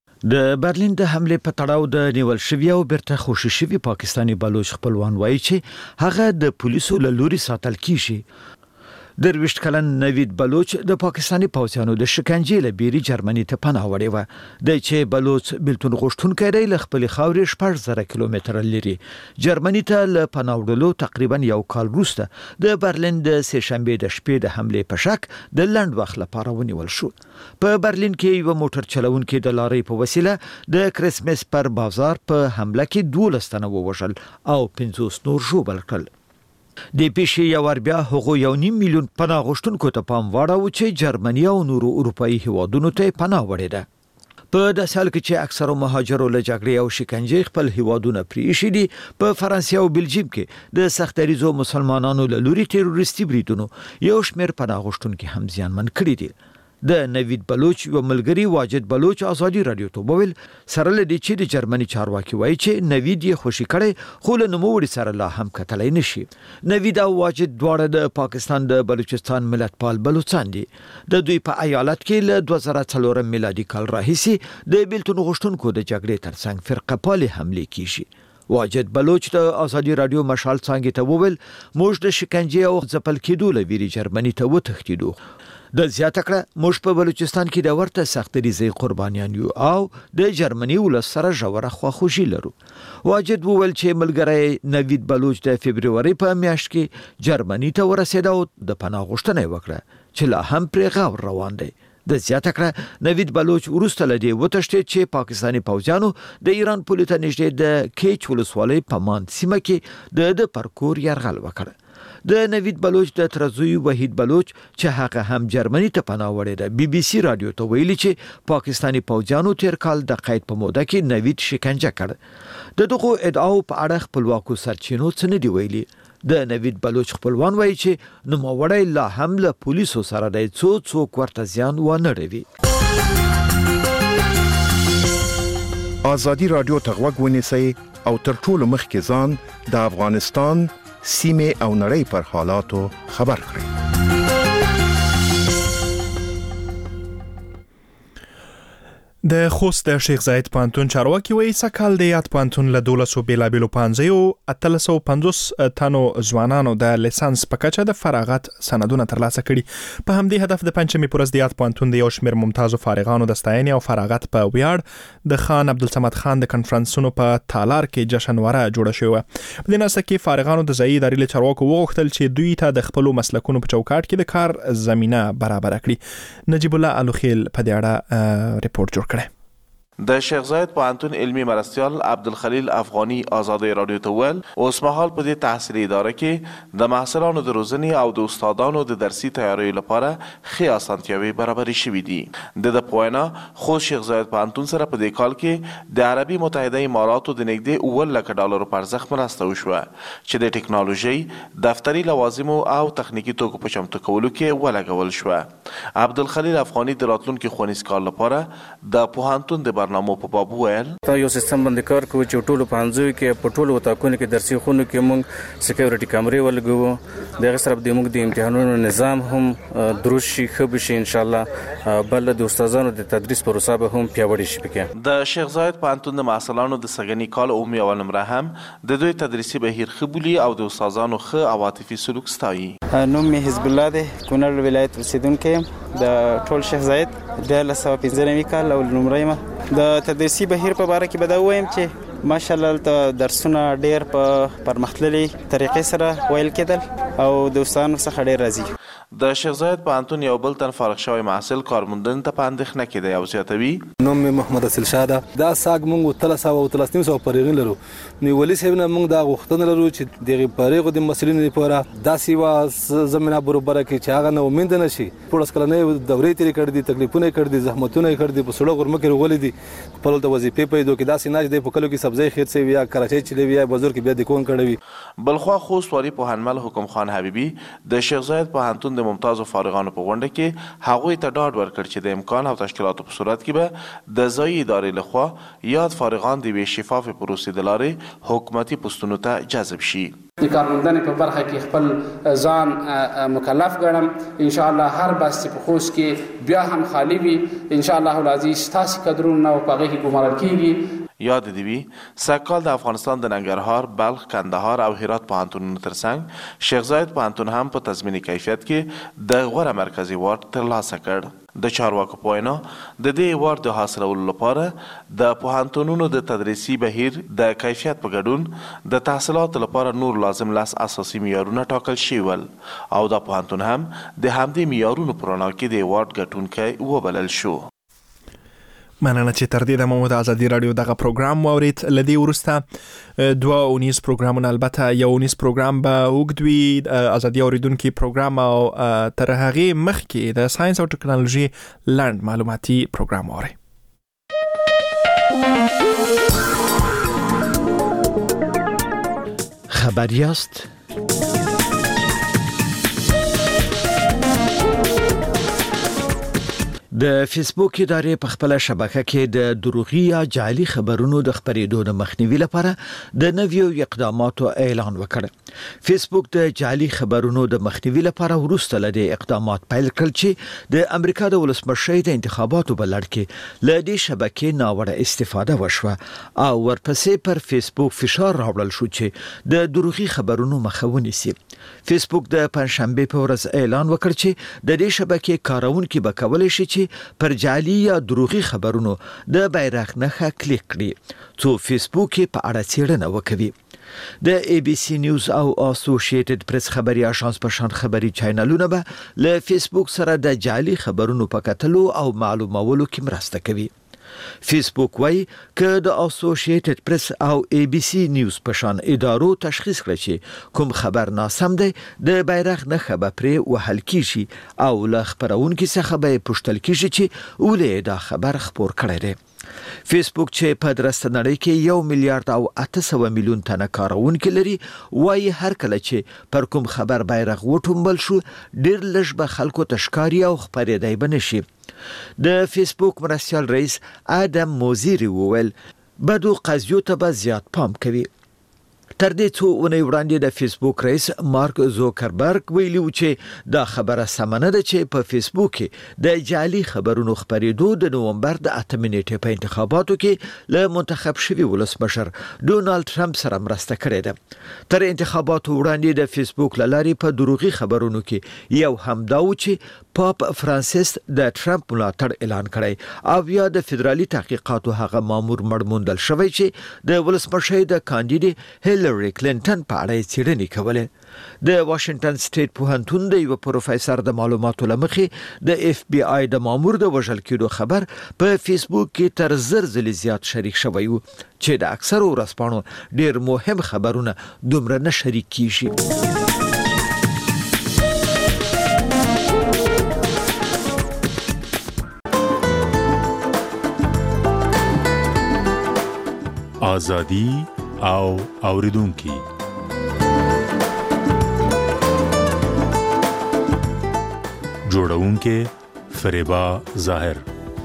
Speaker 20: د برلین د حمله په تړاو د نیول شوی او بیرته خوشی شوی پاکستانی بلوچ خپلوان وایي چې هغه د پولیسو له لوري ساتل کیږي. درویشت کلن نوید بلوچ د پاکستانی پوځیانو د شکنجې له بیري جرمني ته پناه وړې و. د چې بلوچ بیلتون غوښتونکی دی له خپل خاورې شپږ زره کیلومتره لري جرمني ته له پناه وړلو تقریبا یو کال وروسته د برلین د سه شنبه د شپې د حمله په شک د لنډ وخت لپاره ونیول شو. په برلین کې یو موټر چلونکي د لارې په وسیله د کریسمس پر بازار په حمله کې دولس تنه ووژل او پنځوس نور ژوبل کړل. د پیښې یو ور بیا هغه یو نیم میلیون پناه غوښتونکو ته پام واړاوه چې جرمني او نورو اروپایي هیوادونو ته پناه وړې ده. په داسې حال کې چې اکثره مهاجرو له جګړې او شکنجې خپل هیوادونه پریښي دي، په فرانسې او بلجیم کې د سختریزو مسلمانانو له لوري تروریستي بریدونو یو شمېر پناه غوښتونکي هم زیانمن کړي دي. د نوید بلوچ یو ملګری واجد بلوچ ازادي رادیو ته وویل سره لدی چې د جرمني چارواکي وایي چې نوید یې خوشی کړي خو له نوموړي سره لا هم کتلای نشي. نوید او واجد دواړه د پاکستان د بلوچستان ملتپال بلوچستان دي. د دوی په ایالت کې له دوه زره څلور میلادي کال راهیسې د بیلتون غوښتونکو د جګړې ترڅنګ فرقه پالي حمله کیږي. واجد بلوچ د ازادي رادیو مشال څنګه ته وویل موږ د شکنجې او ځپل کېدو له ویري جرمني ته وتښتیدو. د زیاته کړه موږ په بلوچستان کې د ورته سختریزي قربانیان یو او د جرمني ولس سره ژوره خواخوږي لرو. واجد وویل چې ملګری نوید بلوچ د فبرवरी په میاشت کې جرمني ته ورسېد او د پناه غوښتنه وکړه چې لا هم پرې غور روان دی. د زیاته کړه نوید بلوچ وروسته لدی وتښتید چې پاکستانی پوځیانو د ایران پولې ته نږدې د کیچ ولسوالۍ په مان سیمه کې د د پرکور یرغل وکړ. د نوید بلوچ د ترزوی وحید بلوچ چې هغه هم جرمني ته پناه وړې ده بي بي سي رادیو ته ویلي چې پاکستانی پوځیانو تیر کال د قید په موده کې نوید شکنجه کړ. د دغه ادعاو په اړه خپلواکو سرچینو څه نه دی ویلي. د نوید بلوچ خپلوان وایي چې نوموړی لا هم له پولیسو سره دی څو څوک ورته زیان ونه رسوي.
Speaker 2: ازادي رادیو ته غوږ ونیسئ او تر ټولو مخکې ځان د افغانستان سیمه او نړۍ پر حالاتو خبر کړئ.
Speaker 1: د خوست د شیخ زاید پانتون چارواکي وایي سکهال د یاد پانتون له دولسو بیلابیلو پانځیو اتلسو پنځوس تنو ځوانانو د لیسانس په کچه د فراغت سندونه ترلاسه کړي. په همدې هدف د پنځمې په ورځ د یاد پانتون د یو شمېر ممتازو فارغانو د ستاینې او فراغت په ویاړ د خان عبدالصمد خان د کنفرانسونو په تالار کې جشنواره جوړه شوې وه. په دې ناسته کې فارغانو د ځایي ادارې له چارواکو وغوښتل چې دوی ته د خپلو مسلکونو په چوکاټ کې د کار زمینه برابره کړي. نجیب الله الوخیل په دې اړه ریپورت جوړ کړی.
Speaker 21: د شیخ زاید پوهنتون علمي مرستیال عبدالخلیل افغاني ازادي رادیو ته ویل اوس مهال په دې تحصیلي اداره کې د محصلانو د روزنې او د استادانو د درسي تیاری لپاره ښې اسانتیاوې برابرې شوې دي. د د پوینا خو شیخ زاید پوهنتون سره په دې کال کې د عربي متحده اماراتو د نږدې اووه لکه ډالرو په ارزښت مرسته وشوه چې د ټکنالوژي دفتري لوازمو او تخنیکي توکو په چمتو کولو کې ولګول شوه. عبدالخلیل افغاني د راتلونکي ښوونیز کال لپاره د پوهنتون د برنامو په باب ویل
Speaker 5: تا یو سیستم باندې کار کوي چې ټولو پانځوي کې په ټولو وتاکونو کې درسي خونو کې موږ سکیورټي کیمرې ولګو. دغه سره د موږ د امتحانونو نظام هم دروست شي ښه شي ان شاء الله بل د استادانو د تدریس پروسه به هم پیاوړې شي. پکې
Speaker 21: د شیخ زاید پوهنتون د محصلانو د سږني کال عمومي اول نمره هم د دوی تدریسي بهیر ښه بولي او د استادانو ښه او عاطفي سلوک ستایي.
Speaker 6: نوم می حزب الله دی کونړ ولایت اوسیدونکی د ټول شیخ زاید د لسو پنځه کال اول نمره یم. د تدریسي بهیر په اړه کې به دا وایم چې ماشاءالله ته درسونه ډېر په پرمختللي طریقې سره ویل کېدل او د استادانو څخه ډېر راضي.
Speaker 21: د شیخ زاید پوهنتون یو بل تن فارغ شوی محصل کارموندنې ته په اندېښنه کې دی او زیاتوي.
Speaker 7: نوم مې محمد اصل شاه ده. دا ساګ موږ تل ساو او تلس نیم سو پرېغین لرو. نیولې صاحب نه موږ دا غوښتنه لرو چې دغه پرېغو د مسلې لپاره داسې وا زمينه برابر کړي چې هغه نو ومند نشي. پولیس کله نه دورې تیرې کړې دي، تکلیفونه کړې دي، زحمتونه کړې دي، په سړو غرمه کې رغولې دي. په لته وظیفې پیدا کې داسې ناج دی په کلو کې سبزی خیر سي یا کراچۍ چې دی یا بازار کې بیا د کون کړوي.
Speaker 21: بلخوا خوست والی پوهنمل حکم خان حبیبی د شیخ زاید پوهنتون د ممتازو فارغانو په غونډه کې هغوی ته ډاډ ورکړ چې د امکان او تشکیلاتو په صورت کې به د ځایي ادارې لخوا یاد فارغان د یوې شفافې پروسې د لارې حکومتي پوستونو ته جذب شي.
Speaker 8: د کارموندنې په برخه کې خپل ځان مکلف ګڼم. انشاءالله هر بس چې په خوست کې بیا هم خالی وي انشاءالله العزیز ستاسې کدرونه او په هغې کې ګمارل کېږي.
Speaker 21: یاد دې وي سږکال د افغانستان د ننګرهار، بلخ، کندهار او هرات پوهنتونونو ترڅنګ شیخ زاید پوهنتون هم په تضمیني کیفیت کې د غوره مرکزي وارد ترلاسه کړ. د چارواکو په وینا د دې وارد د حاصلولو لپاره د پوهنتونونو د تدریسي بهیر د کیفیت په ګډون د تحصیلاتو لپاره نور لازم لس اساسي معیارونه ټاکل شوي ول او دا پوهنتون هم د همدې معیارونو په رڼا کې د وارد ګټونکی وبلل شو.
Speaker 1: مننه چې تر دې دمه مو د ازادي راډیو دغه پروګرام واورید. له دې وروسته دوه اونیز پروګرامونه، البته یو اونیز پروګرام به اوږد وي، ازادي اورېدونکي پروګرام، او تر هغې مخکې د ساینس او ټکنالوژي لنډ معلوماتي پروګرام واورئ.
Speaker 20: خبر یاست؟ د فیسبوک ادارې په خپل شبکه کې د دروغي یا جعلي خبرونو د خپرېدو د مخنیوي لپاره د نویو اقداماتو اعلان وکړ. فیسبوک د جعلي خبرونو د مخنیوي لپاره وروسته له دې اقدامات پیل کړل چې د امریکا د ولسمشرۍ د انتخاباتو په لړ کې له دې شبکې ناوړه استفاده وشوه او ورپسې پر فیسبوک فشار راوړل شو چې د دروغي خبرونو مخه ونیسي. فیسبوک د پنځشنبه په ورځ اعلان وکړ چې د دې شبکې کارونکي به کولای شي چې پر جعلي یا دروغي خبرونو د بیرغ نښه کلیک کړي څو فیسبوک په اړه څېړنه وکړي. د ای بی سی نیوز او اسوسییټډ پریس خبري اژانس په شان خبري چینلونه به له فیسبوک سره د جعلي خبرونو په کتلو او معلومولو کې مرسته کوي. فیسبوک وایي که د اسوسییټډ پریس او ای بی سی نیوز په شان ادارو تشخیص کړي چې کوم خبر ناسم دی د بیرغ نښه به پرې وهل کیږي او له خبرونکي څخه به پوښتل کیږي چې ولې دا خبر خپور کړی دی. فیسبوک چې په درسته نړۍ کې یو میلیارډ او اته سوه میلیون تنه کارونکي لري وایي هر کله چې پر کوم خبر بیرغ وټومبل شو ډیر لږ به خلکو تشکاري او خبرېدای به نشي. د فیسبوک مرستیال رئیس ادم موزیری وویل بدو قضیو ته به زیات پام کوي. تر دې څو اونۍ وړاندې د فیسبوک رئیس مارک زوکربرګ ویلي و چې دا خبره سمه نه ده چې په فیسبوک کې د جعلي خبرونو خپرېدو د نومبر د اتمې نیټې په انتخاباتو کې له منتخب شوي ولسمشر ډونالد ټرمپ سره مرسته کړې ده. تر انتخاباتو وړاندې د فیسبوک له لارې په دروغي خبرونو کې یو همدا و چې پاپ فرانسیس د ټرمپ ملاتړ اعلان کړی او یا د فدرالي تحقیقاتو هغه مامور مړ موندل شوی چې د ولسمشرۍ د کاندیدې هیلری کلینټن په اړه څېړنې کولې. د واشنگټن سټیټ پوهنتون د یو پروفیسور د معلوماتو لمخې د اف بی آی د مامور د وژل کېدو خبر په فیسبوک کې تر زر ځلې زیات شریک شوی و چې د اکثرو ورځپاڼو ډیر مهم خبرونه دومره نه شریک کیږي.
Speaker 9: آزادی او اوریدونکي جوړونکي فریبا ظاهر.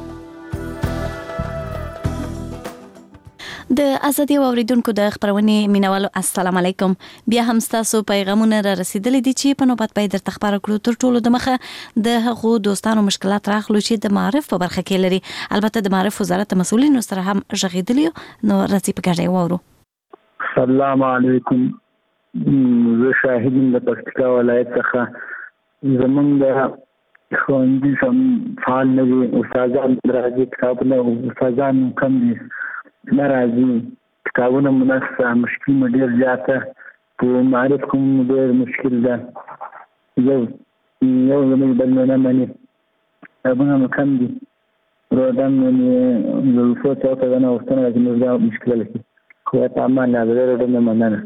Speaker 10: د ازادي اوریدونکو د خبرونې مینوالو السلام علیکم. بیا هم تاسو پیغامونه را رسیدلې دي چې په نوبت پای درته خبر کړو. تر ټولو د مخه د هغو دوستانو مشکلات راغلو چې د معرف په برخه کې لري. البته د معرف وزارت مسؤلینو سره هم ژغېدلی نو راځي په ګډه وورو.
Speaker 25: السلام علیکم. زه شاهدین د پکتیکا ولایت څخه زمونږ د ښوونځي سم فعال نه دي، استادان راځي کتابونه او استادان کم دي نه راځي، کتابونه مناسب مشکل مې ډېر زیاته په معرف کوم ډېر مشکل ده. یو یو زموږ بدلونه مني ابونه مکم دي رودان من الفوت او كذا واستنى لازم نرجع مشكله لك هو تعمل على غير رودان مننا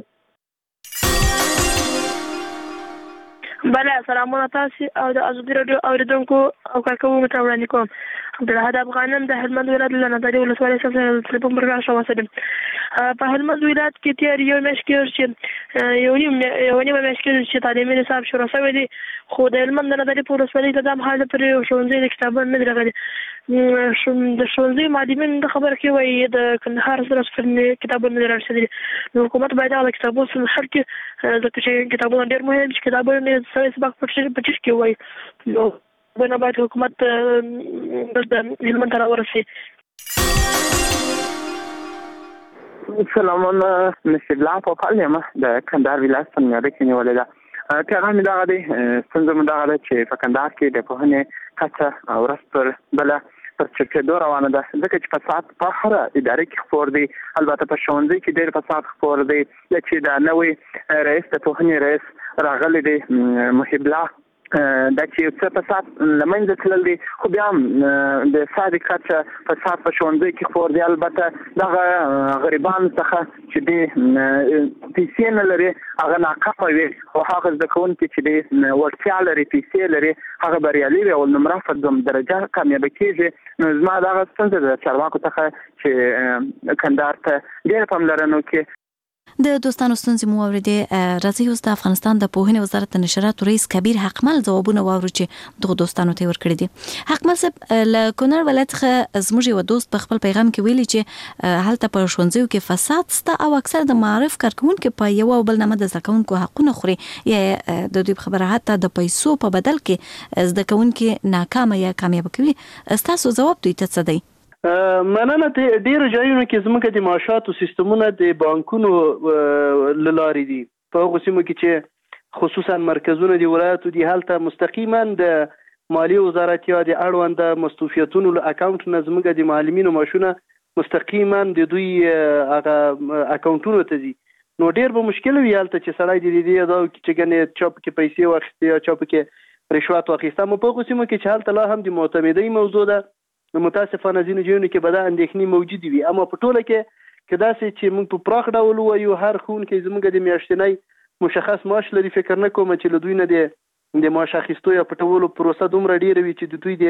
Speaker 4: بله سلامونه تاسو او د ازادي رادیو اوریدونکو او کارکوونکو ته وړاندې کوم عبدالحد افغانم د هلمند ولایت له نادري ولسوالۍ څخه تلیفون پر راشه وسدم په هلمند ولایت کې تیر یو میاشت کې چې یو نیم یو نیم میاشت کې چې تعلیمي نصاب شروع شوی دی خو د هلمند د نادري په ولسوالۍ کې د حال پر ښوونځي د کتابونو نه راغلي د ښوونځي معلمین د خبر کې وایي د کندهار سره سره کتابونه نه راځي نو حکومت باید د کتابونو سره حل کړي ځکه چې کتابونه ډېر مهم دي کتابونه نه سوي سبق پټ پټ کې وایي نو بنا باید حکومت د هلمند ته راورسي
Speaker 11: سلامونه نشي بلا په پالما د کندهار ولایت څنګه د کینی ولدا پیغام دا غدي څنګه مدا غدي چې په کندهار کې د پوهنې کچه او رستر بل پر چکه روانه ده ځکه چې فساد په هر ادارې کې خپور دي البته په ښوونځي کې ډېر فساد خپور دي چې دا نوې رئیس د پوهنې رئیس راغلی دی محب الله دا چې څه فساد لمنځه تلل دي خو بیا هم د صادق کچه فساد په ښوونځي کې خپور دی البته دغه غریبانو څخه چې د پیسې نه لري هغه ناکامه وي او هغه زده کوونکي چې د وړتیا لري پیسې لري هغه بریالي وي او نمره په دوم درجه کامیابه کېږي نو زما دغه ستونزه د چارواکو څخه چې کندهار ته ډېره پاملرنه وکړي
Speaker 10: د دوستانو ستونزې مو واورېدې راځي اوس د افغانستان د پوهنې وزارت د نشراتو رئیس کبیر حقمل ځوابونه واورو چې دغه دوستانو ته ورکړي دي حقمل صاحب له کونړ ولایت څخه زموږ یو دوست په خپل پیغام کې ویلي چې هلته په ښوونځیو کې فساد سته او اکثر د معرف کارکونکو په یو او بل نامه د زده کوونکو حقونه خوري یا د دوی خبره حتی د پیسو په بدل کې زده کوونکو ناکامه یا کامیاب کوي تاسو ځواب دوی ته څه دی
Speaker 12: مننه ډیرو ځایونو کې زموږ د معاشاتو سیستمونه د بانکونو لارې دي په هغو سیمو کې چې خصوصا مرکزونه د ولایتو دي هلته مستقیما د مالیې وزارت یا د اړونده مستوفیتونو له اکاونټ نه زموږ د معلمینو معاشونه مستقیما د دوی هغه اکاونټونو ته ځي نو ډیر به مشکل وي هلته چې سړی د دې دا چې ګنې چا پکې پیسې واخیستې یا چا پکې رشوت واخیسته مو په هغو سیمو کې چې هلته لا هم د معتمدۍ موضوع ده متاسفانه ځینو ځایونو کې به دا اندېښنې موجودې وي اما په ټوله کې که داسې چې موږ په پراخ ډول ووایو هر ښوونکی زموږ د میاشتنۍ مشخص معاش لري فکر نه کوم چې له دوی نه د د معاش اخیستو یا پټولو پروسه دومره ډېره وي چې د دوی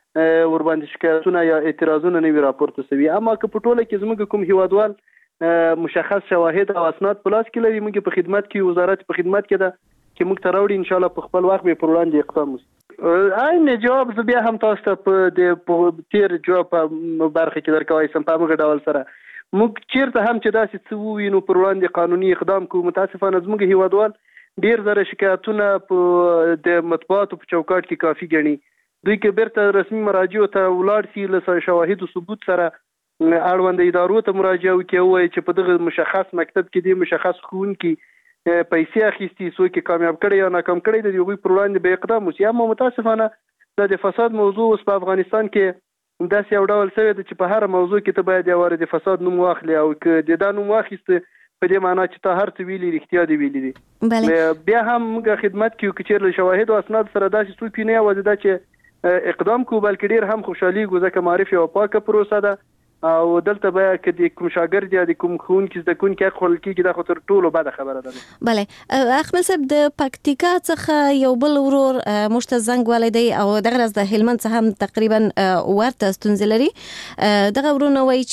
Speaker 12: د ورباندې شکایتونه یا اعتراضونه نه وي راپورته شوي اما که په ټوله کې زموږ کوم هیوادوال مشخص شواهد او اسناد په لاس کې لري موږ په خدمت کې وزارت په خدمت کې ده چې موږ ته راوړي ان شاء الله په خپل وخت به پر وړاندې اقدام وشي عین جواب زه بیا هم تاسو ته په د تیر جواب په برخه کې درکوای سم په موږ ډول سره موږ چیرته هم چې داسې څه ووینو پر وړاندې قانوني اقدام کوو متاسفانه زموږ هیوادوال ډیر زره شکایتونه په د مطبوعاتو په چوکاټ کې کافي ګڼي دوی کې بیرته رسمي مراجعو ته ولاړ سي له شواهد او ثبوت سره اړوند ادارو ته مراجعه وکړي وایي چې په دغه مشخص مکتب کې دی مشخص ښوونکي پیسې اخیستي څوک کامیاب کړي یا ناکام کړي د هغوی پر وړاندې به اقدام وشي اما متاسفانه د فساد موضوع اوس په افغانستان کې داسې یو ډول شوی دی چې په هر موضوع کې ته باید یو د فساد نوم واخلي او که د دا نوم واخیسته په دې معنا چې ته هر څه ویلي رښتیا دی ویلي دي بیا هم موږ خدمت کوو که چېرې له شواهد او اسناد سره داسې څوک نه یوازې دا چې اقدام کوو بلکې ډېر هم خوشحالېږو ځکه معرف یوه پاکه پروسه ده او دلته به که د کوم شاګرد یا د کوم ښوونکي زده کوونکي حق خوړل کېږي دا خو تر ټولو بده خبره ده
Speaker 10: بله احمد صاحب د پکتیکا څخه یو بل ورور موږ ته زنګ وهلی دی او دغه ورځ د هلمند څخه هم تقریبا ورته ستونزې لري دغه ورونه وایي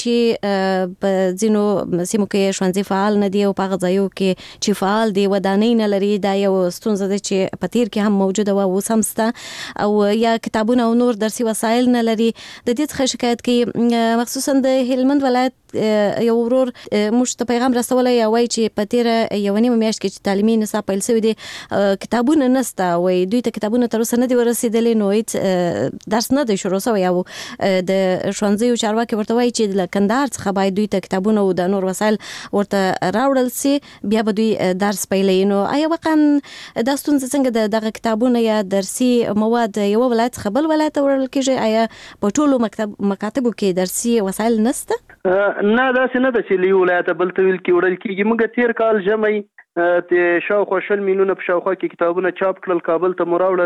Speaker 10: چې په ځینو سیمو کې ښوونځي فعال نه دي او په هغه ځایو کې چې فعال دي ودانۍ نه لري دا یو ستونزه ده چې په تیر کې هم موجوده وه اوس هم شته او یا کتابونه او نور درسي وسایل نه لري د دې څخه شکایت کوي مخصوصا د هلمند ولایت یو ورور موږ ته پیغام رسولی وایي چې په تیره یوه نیمه میاشت کې چې تعلیمي نصاب پیل شوی دی کتابونه نشته وایي دوی ته کتابونه تر اوسه نه دي ورسېدلي نو هېڅ درس نه دی شروع شوی او د ښوونځیو چارواکي ورته وایي چې له کندهار څخه باید دوی ته کتابونه او د نور وسایل ورته راوړل سي بیا به دوی درس پیلوي نو آیا واقعا دا ستونزه څنګه ده دغه کتابونه یا درسي مواد یوه ولایت څخه بل ولایت ته وړل کېږي آیا په ټولو مکاتبو کې درسي وسایل نشته
Speaker 12: نه داسې نه ده چې له یو ولایته بل ته ویل کې وړل کېږي موږ تېر کال ژمی د شاوخوا شل میلیونه په شاوخوا کې کتابونه چاپ کړل کابل ته مو راوړل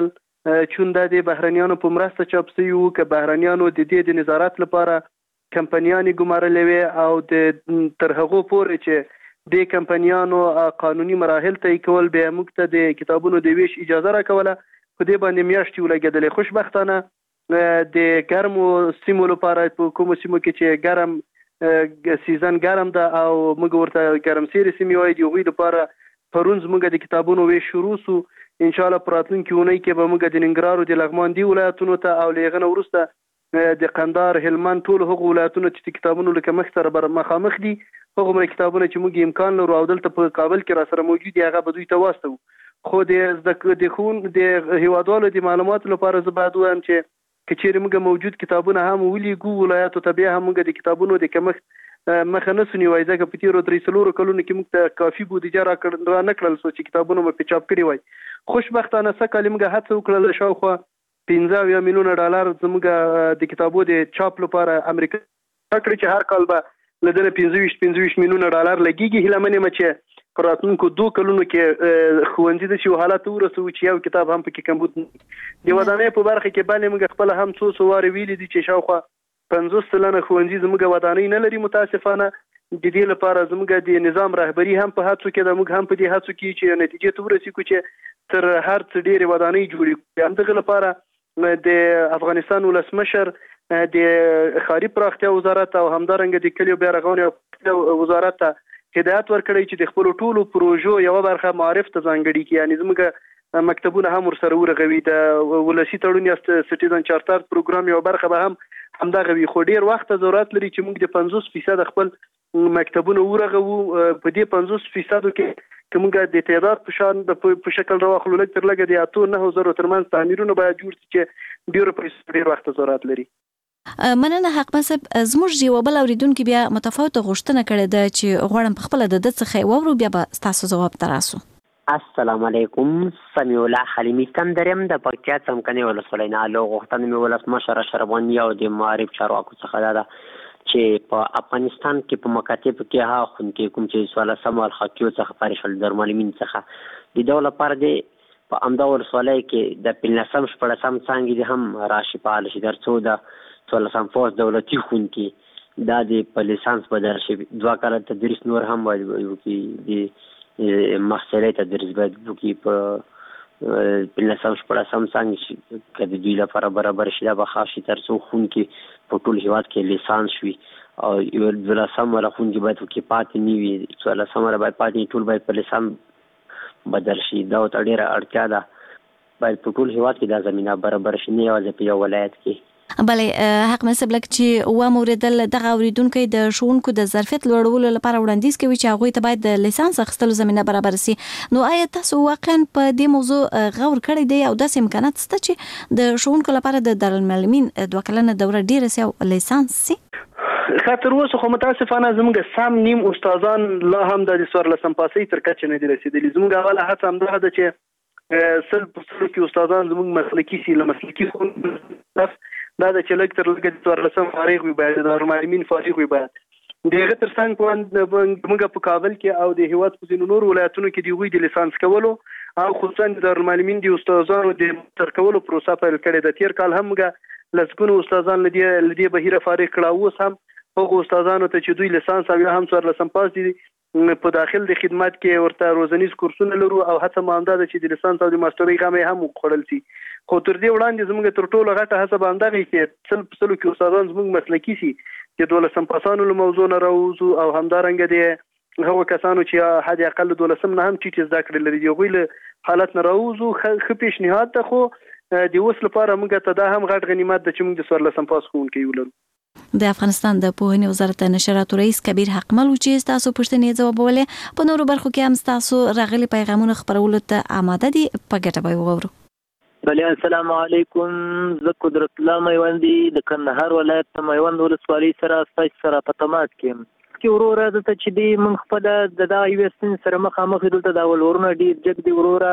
Speaker 12: چون د بهرنیانو په مرسته چاپ شوی وو که بهرنیانو د دې د نظارت لپاره کمپنیانې ګمارلې وي او د تر هغو پورې چې د کمپنیانو قانوني مراحل طی کول بیا موږ ته د کتابونو د ویش اجازه راکوله. په دې باندې میاشتې ولګېدلې. خوشبختانه د ګرمو سیمو لپاره په کومو سیمو کې چې ګرم سیزن ګرم ده او موږ ورته ګرمسیرې سیمې وایي د هغوی لپاره پرون زموږ د کتابونو ویش شروع سو. ان شاء الله په راتلونکي اونۍ کې به موږ د ننګرهار او د لغمان دي ولایتونو ته او له هغه نه وروسته د قندهار هلمند ټول هغو ولایتونو چې د کتابونو له کمښت سره مخامخ دي هغومره کتابونه چې موږ امکان لرو او دلته په کابل کې را سره موجود دي هغه به دوی ته واستوو. خو د د خون د هیوادوالو د معلوماتو لپاره زه باید ووایم چې که چیرې موږ موجود کتابونه هم ولیږو ولایاتو ته بیا هم موږ د کتابونو د کمښت مخه نه سنیوای ځکه په تیرو درې څلورو کلونو کې موږ ته کافي بودیجه را نه کړل څو چې کتابونه مو په چاپ کړي وای. خوشبختانه سږ موږ هڅه وکړله شاوخوا پنځه اویا میلیونه ډالر زموږ د کتابو د چاپ لپاره امریکا کړی چې هر کال به له دې پنځه ویشت پنځه ویشت میلیونه ډالر لګیږي. هیله منم چې په راتلونکو دوه کلونو کې ښوونځي د شي حالت ورسوي چې یو کتاب هم پکې کمبود د ودانۍ په برخه کې بل موږ خپل هم څو څو واره ویلي دي چې شاوخوا پنځوس سلنه ښوونځي زموږ ودانۍ نه لري. متاسفانه د دې لپاره زموږ د نظام رهبري هم په هڅو کې ده. موږ هم په دې هڅو کې چې نتیجې ته ورسېږو چې تر هر څه ډېرې ودانۍ جوړې کړو. همدغه لپاره د افغانستان ولسمشر د ښاري پراختیا وزارت او همدارنګه د کلیو بیا رغونې وزارت ته هدایت ورکړی چې د خپلو ټولو پروژو یوه برخه معارف ته ځانګړي کړي. یعنې زموږ مکتبونه هم ورسره ورغوي. د ولسي تړون یا سټیزن چارټر پروګرام یوه برخه به هم همدغه وي. خو ډېر وخت ضرورت لري چې موږ د پنځوس فیصد خپل مکتبونه ورغوو. په دې پنځوس فیصدو کې که موږ د تعداد په شان په شکل راواخلو لږ تر لږه د اتو نهو زرو ترمنځ تعمیرونه باید جوړ شي چې ډېرو پیسو ډېر وخت ضرورت لري.
Speaker 10: مننه حق مصب. زموږ یو بل اوریدونکو بیا متفاوته غوښتنه کړې ده چې غواړم په خپل د د څخه وورو بیا به تاسو ځواب تراسو.
Speaker 13: السلام علیکم. سمیع الله حلیمی تندرم د پکتیا څمکني ولسوالۍ نه له غوښتنې مې ولسمشر اشرف غني او د معارف چارواکو څخه ده چې په افغانستان کې په مکاتب کې ها خونکې کوم چې سوال سمال خاکیو څخه فارغ شول د معلمین څخه د دولت پر دی په امدا ولسوالۍ کې د پنځم شپږم څنګه دي هم راشي فعال شي درڅو د څولسم فوز دولتي خونکې دا د په لیسانس بدل شي. دوه کاله تدریس نور هم وایي کې د محصلې تدریس باید وکړي په پنځم شپږم څنګه شي چې د دوی لپاره برابر شي دا به خاصي ترڅو خونکې په ټول هیواد کې لیسانس شي او یو دلسم ولا خونکې باید وکړي پاتې نه وي. څولسم ولا باید پاتې ټول باید په لیسانس بدل شي. دا ورته ډېره اړتیا ده. باید په ټول هیواد کې دا زمینه برابر شي نه یوازې په یو ولایت کې.
Speaker 10: بلې حق مصب لک چې و موردل دغه اوریدونکو د شونکو د ظرفیت لوړولو لپاره وړاندیز کوي چې هغه ته باید د لیسانس اخیستلو زمينه برابر شي. نو آیا تاسو واقعا په دې موضوع غور کړی دی او داسې امکانات شته چې د شونکو لپاره د دارالمعلمین دوه کلنه دوره ډیره سي او لیسانس سي؟
Speaker 12: خاطر اوس خو متاسفانه زموږ سم نیم استادان لا هم د څوارلسم پاسې تر کچې نه دي رسیدلي. زموږ اوله هڅه همدا ده چې سل په سلو کې استادان زموږ مسلکي سي له مسلکي خون دا د چلک تر لږه د څوارلسم فارغ وي باید د دارالمعلمین فارغ وي باید د هغه ترڅنګ په موږ په کابل کې او د هیواد په ځینو نور ولایتونو کې د هغوی د لیسانس کولو او خصوصا د دارالمعلمین د استادانو د تر کولو پروسه پیل کړې ده. تیر کال هم موږ لسګونو استادان له دې بهیره فارغ کړه. اوس هم هغو استادانو ته چې دوی لیسانس او یا هم څوارلسم پاس دي په داخل د خدمت کې ورته روزنیز کورسونه لرو او هڅه مو همدا ده چې د لیسانس او د ماسترۍ غمې هم وخوړل شي. خو تر دې وړاندې زموږ تر ټولو غټه هڅه به همدغه چې سل په سلو کې استادان زموږ مسلکي سي چې دولسم پاسانو له موضوع نه راوځو او همدارنګه د هغو کسانو چې حد اقل دولسم نه هم ټیټ زده کړې لري د هغوی له حالت نه راوځو. ښه پیشنهاد ده. خو د اوس لپاره موږ ته دا هم غټ غنیمت ده چې موږ د څوارلسم پاس ښوونکي ولرو.
Speaker 10: د افغانستان د پوهنې وزارت نشراتو رئیس کبیر حقمل چې تاسو پوښتنې ځوابولې په نورو برخو کې هم تاسو راغلي پیغامونه خبرولو ته آماده دي. په ګټه به وورو.
Speaker 14: بله السلام علیکم. زه قدرت الله میوندي د کندهار ولایت د میوند ولسوالۍ سره ستاسو سره په تماس کې یم. کې وروره دلته چې دی موږ خپله د دغه یوې ستونزې سره مخامخ یو. دلته دا ولورونه ډېر جګ دي وروره.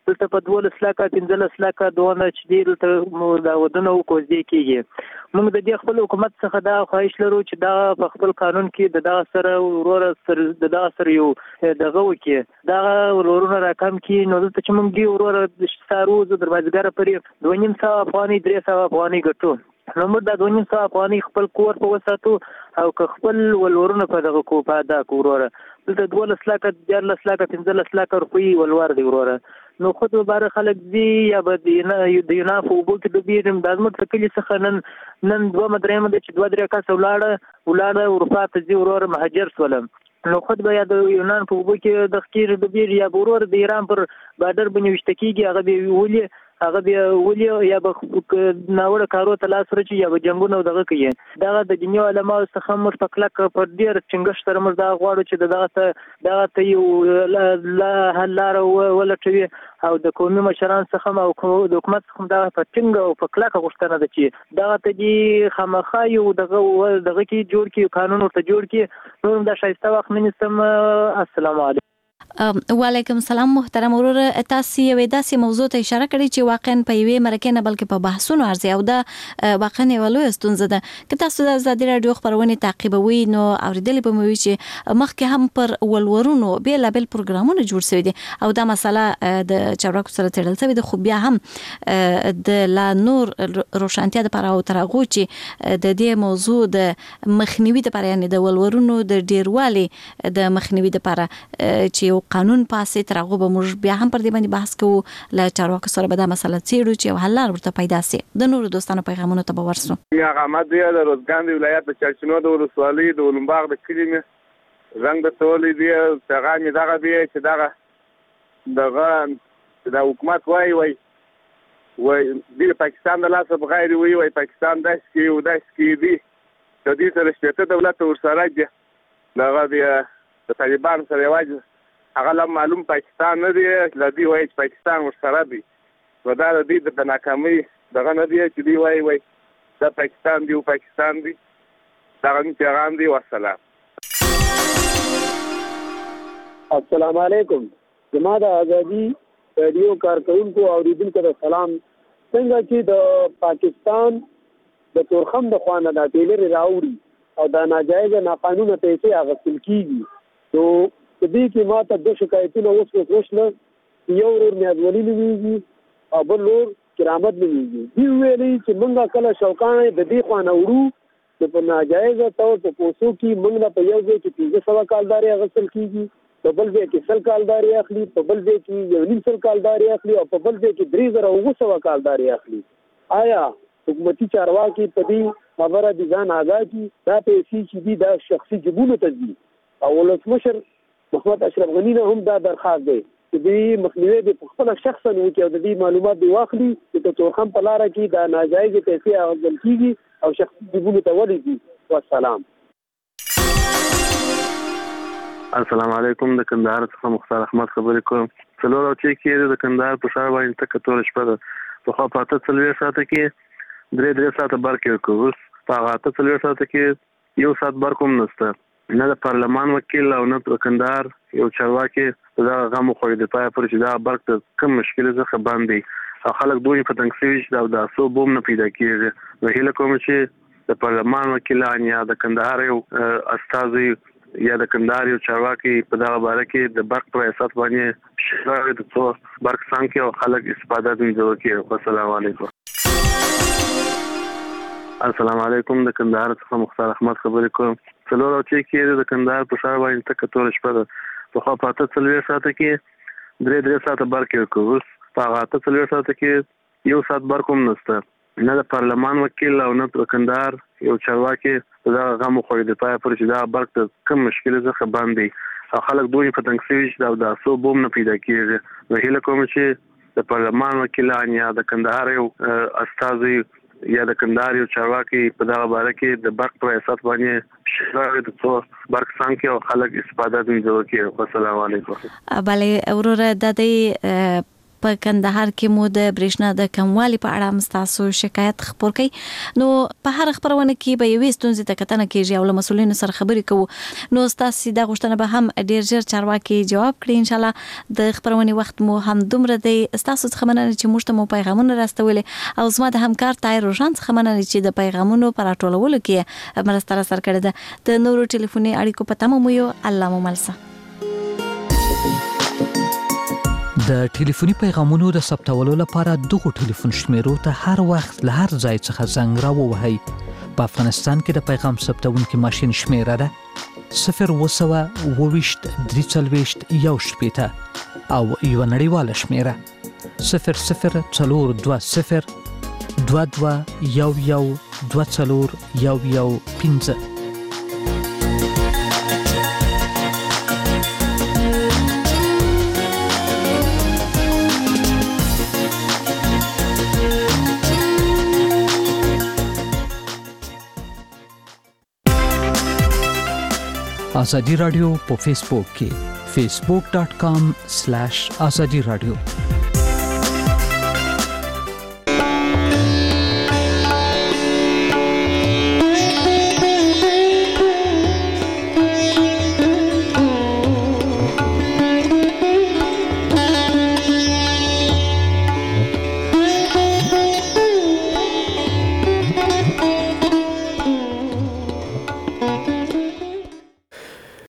Speaker 14: دلته په دولس لکه پنځلس لکه دونه چې دی دلته دا ودونه وکوزدې کېږي. موږ د دې خپل حکومت څخه دا خواهش لرو چې دا په خپل قانون کې د دغه سره وروره سره د دغه سره یو دغه وکړي دغه ورورونه راکم کړي نو دلته چې موږ دی وروره سارو د دروازګر پرې دوه نیم سوه افغانۍ درې سوه افغانۍ ګټو نو موږ دا دوه نیم سوه افغانۍ خپل کور په وساتو او که خپل ولورونه په دغه کو په ادا کو وروره دلته دولس لکه دیارلس لکه پنځلس لکه روپۍ ولور دی وروره نو خود مبارک خلک دی یا به د یوناف اوبو کې ډوبېږم دا زموږ د کلي څخه نن نن دوه مدرېمه ده چې دوه درې کسه ولاړه ولاړه اروپا ته ځي وروره مهاجر شولم نو خود به یا د یونان په اوبو کې د ښکېر ډوبېږي یا به وروره د ایران پر بارډر باندې ویشته کېږي هغه به ولي هغه بیا ولي یا به ناوړه کارو ته لاس ورچي یا به جنګونه دغه کوي دغه د دنیا علماء څخه موږ په کلک په ډېر ټینګښت سره موږ دا غواړو چې دغه ته دغه ته یو حل لاره ولټوي او د قومي مشران څخه او د حکومت څخه دغه په ټینګ او په کلکه غوښتنه ده چې دغه ته دې خامخا یو دغه دغه کې جوړ کړي قانون ورته جوړ کړي نور دا ښایسته وخت نه نیسم. السلام علیکم.
Speaker 10: وعلیکم السلام محترم ورور تاسو یو داسې موضوع ته اشاره کړې چې واقعا په یوې مرکه نه بلکې په بحثونو ارزي او دا واقعا یو لوی ستونزه ده که تاسو د ازادي رادیو خبرونه تعقیبوي نو اوریدل به مو وي چې مخکې هم پر ولورونو بیل بیل پروګرامونه جوړ شوي دي او دا مسله د چارواکو سره تړل شوی ده خو بیا هم د لا نور روشنتیا لپاره او ترغو چې د دې موضوع د مخنیوي لپاره یعنی د ولورونو د ډیروالي د مخنیوي لپاره چې قانون پاسې ترغه به موږ بیا هم پر دې باندې بحث کوو له چارواکو سره به دا مسله څېړو چې حل لار ورته پیدا شي د نورو دوستانو پیغامونو ته به ورسو.
Speaker 15: یا احمد دی د روزګان ولایت د چرچنو د ولسوالۍ د ولومباغ د کلي مې رنګ د تولې دی څنګه مې دغه دی چې دغه دغه د حکومت وای وای وای د پاکستان د لاسه بغیر وای وای پاکستان داس کې او داس کې دی د دې سره شپته دولت ورسره دی دغه دی د طالبان سره واجب هغه معلوم پاکستان نه دی لدی وای چې پاکستان ورسره دی ودا د دې د ناکامۍ دغه نه دی چې دی وای وای دا پاکستان دی او پاکستان دی دا غن پیغام دی والسلام.
Speaker 16: السلام علیکم. زما د ازادي رادیو کارکونکو اوریدونکو ته سلام. څنګه چې د پاکستان د تورخم د خوانه د ټیلر راوړي او د ناجایز ناقانونه پیسې اغوستل کیږي نو د دې کې ماته د شکایتونو اوس وښنه یو ورور میادولي نومیږي او بل ورور کرامت نومیږي دی ویلي چې موږ کله شوقانه د دې خوانه وړو د په ناجایز تور په پوسو کې موږ په یو ځای کې پنځه سوه کالداري اغوستل کیږي په بل ځای کې سل کالداري اخلي په بل ځای کې یو نیم سل کالداري اخلي او په بل ځای کې درې زره اووه سوه کالداري اخلي. آیا حکومتي چارواکي په دې خبره دي ځان آګاه کړي دا پیسې چې دي دا شخصي جیبونو ته ځي او ولسمشر محمد اشرف غنی نه هم دا درخواست دی چې دې مخنیوي د خپل شخصا وکړي او د دې معلومات دی واخلي چې د تورخم په لاره کې دا ناجایز پیسې اخیستل کیږي او شخصي جیبونو ته ولېږي. والسلام.
Speaker 17: السلام علیکم. د کندهار څخه مختار احمد خبرې کوم. څلور او چې کې د کندهار په ښار باندې تک تور شپه ده په خوا پاته څلوېښت ساعته کې درې درې ساعته بار کې کوو اوس په هغه اته څلوېښت ساعته کې یو ساعت بار کوم نشته نه د پارلمان وکیل او نه د کندهار یو چارواکي دا غو خو د پای پر چې دا برق ته کوم مشکل ځخه باندې او خلک دوی په تنګ شوي چې دا د اسو بوم نه پیدا کیږي نو هله کوم چې د پارلمان وکیلان یا د کندهار یو استازي یا د کندهار یو چارواکي په دغه باره کې د برق پر اساس باندې شرایط د څو برق څنګه او خلک استفاده کوي کوي. السلام علیکم. السلام علیکم. د کندهار څخه مختار احمد خبرې کوم. څلور او چې کې د کندهار په ښار باندې تک تور شپه ده په خوا پاته څلوېښت ساعته کې درې درې ساعته بار کې کوو اوس په هغه اته څلوېښت ساعته کې یو ساعت بار کوم نشته نه د پارلمان وکیل او نه د کندهار یو چارواکي دا غو خو د پای پر چې دا برق ته کوم مشکل ځخه باندې او خلک دوی په تنګ شوي چې دا اسو بوم نه پیدا کیږي نو هله کوم چې د پارلمان وکیلان یا د کندهار یو استازي یا د کندهار یو چارواکي په دغه باره کې د برق پر اساس باندې شرایط د څو برق څنګه او خلک استفاده کوي کوي. السلام علیکم.
Speaker 10: بله ورور د دې په کندهار کې مو د برېښنا د کموالي په اړه مستاسو شکایت خبر کړي نو په هر خبرونه کې به یوې ستونزې ته کتنه کیږي او له مسولینو سره خبرې کوو نو تاسو دا غوښتنه به هم ډیر ژر چارواکي جواب کړي ان شاء الله د خبرونه وخت مو هم دومره دی تاسو څخه مننه چې موږ ته مو پیغامونه راستولې او زما د همکار تایر روشن څخه مننه چې د پیغامونو پر راټولولو کې مرسته را سره کړې ده د نورو ټلیفوني اړیکو په تمه مو یو الله مو ملسه
Speaker 18: د ټلیفوني پیغامونو د ثبتولو لپاره دغه ټلیفون شمیرو ته هر وخت له هر ځای څخه زنګ راووهئ په افغانستان کې د پیغام ثبتونکو ماشين شمیره ده صفر وسوه وویشت درې څلوېښت یو شپېته او یو نړیواله شمیره صفر صفر څلور دوه صفر دوه دوه یو یو دوه څلور یو یو پنځه. آزادی رادیو په فیسبوک کې facebook dot com slash azadi radio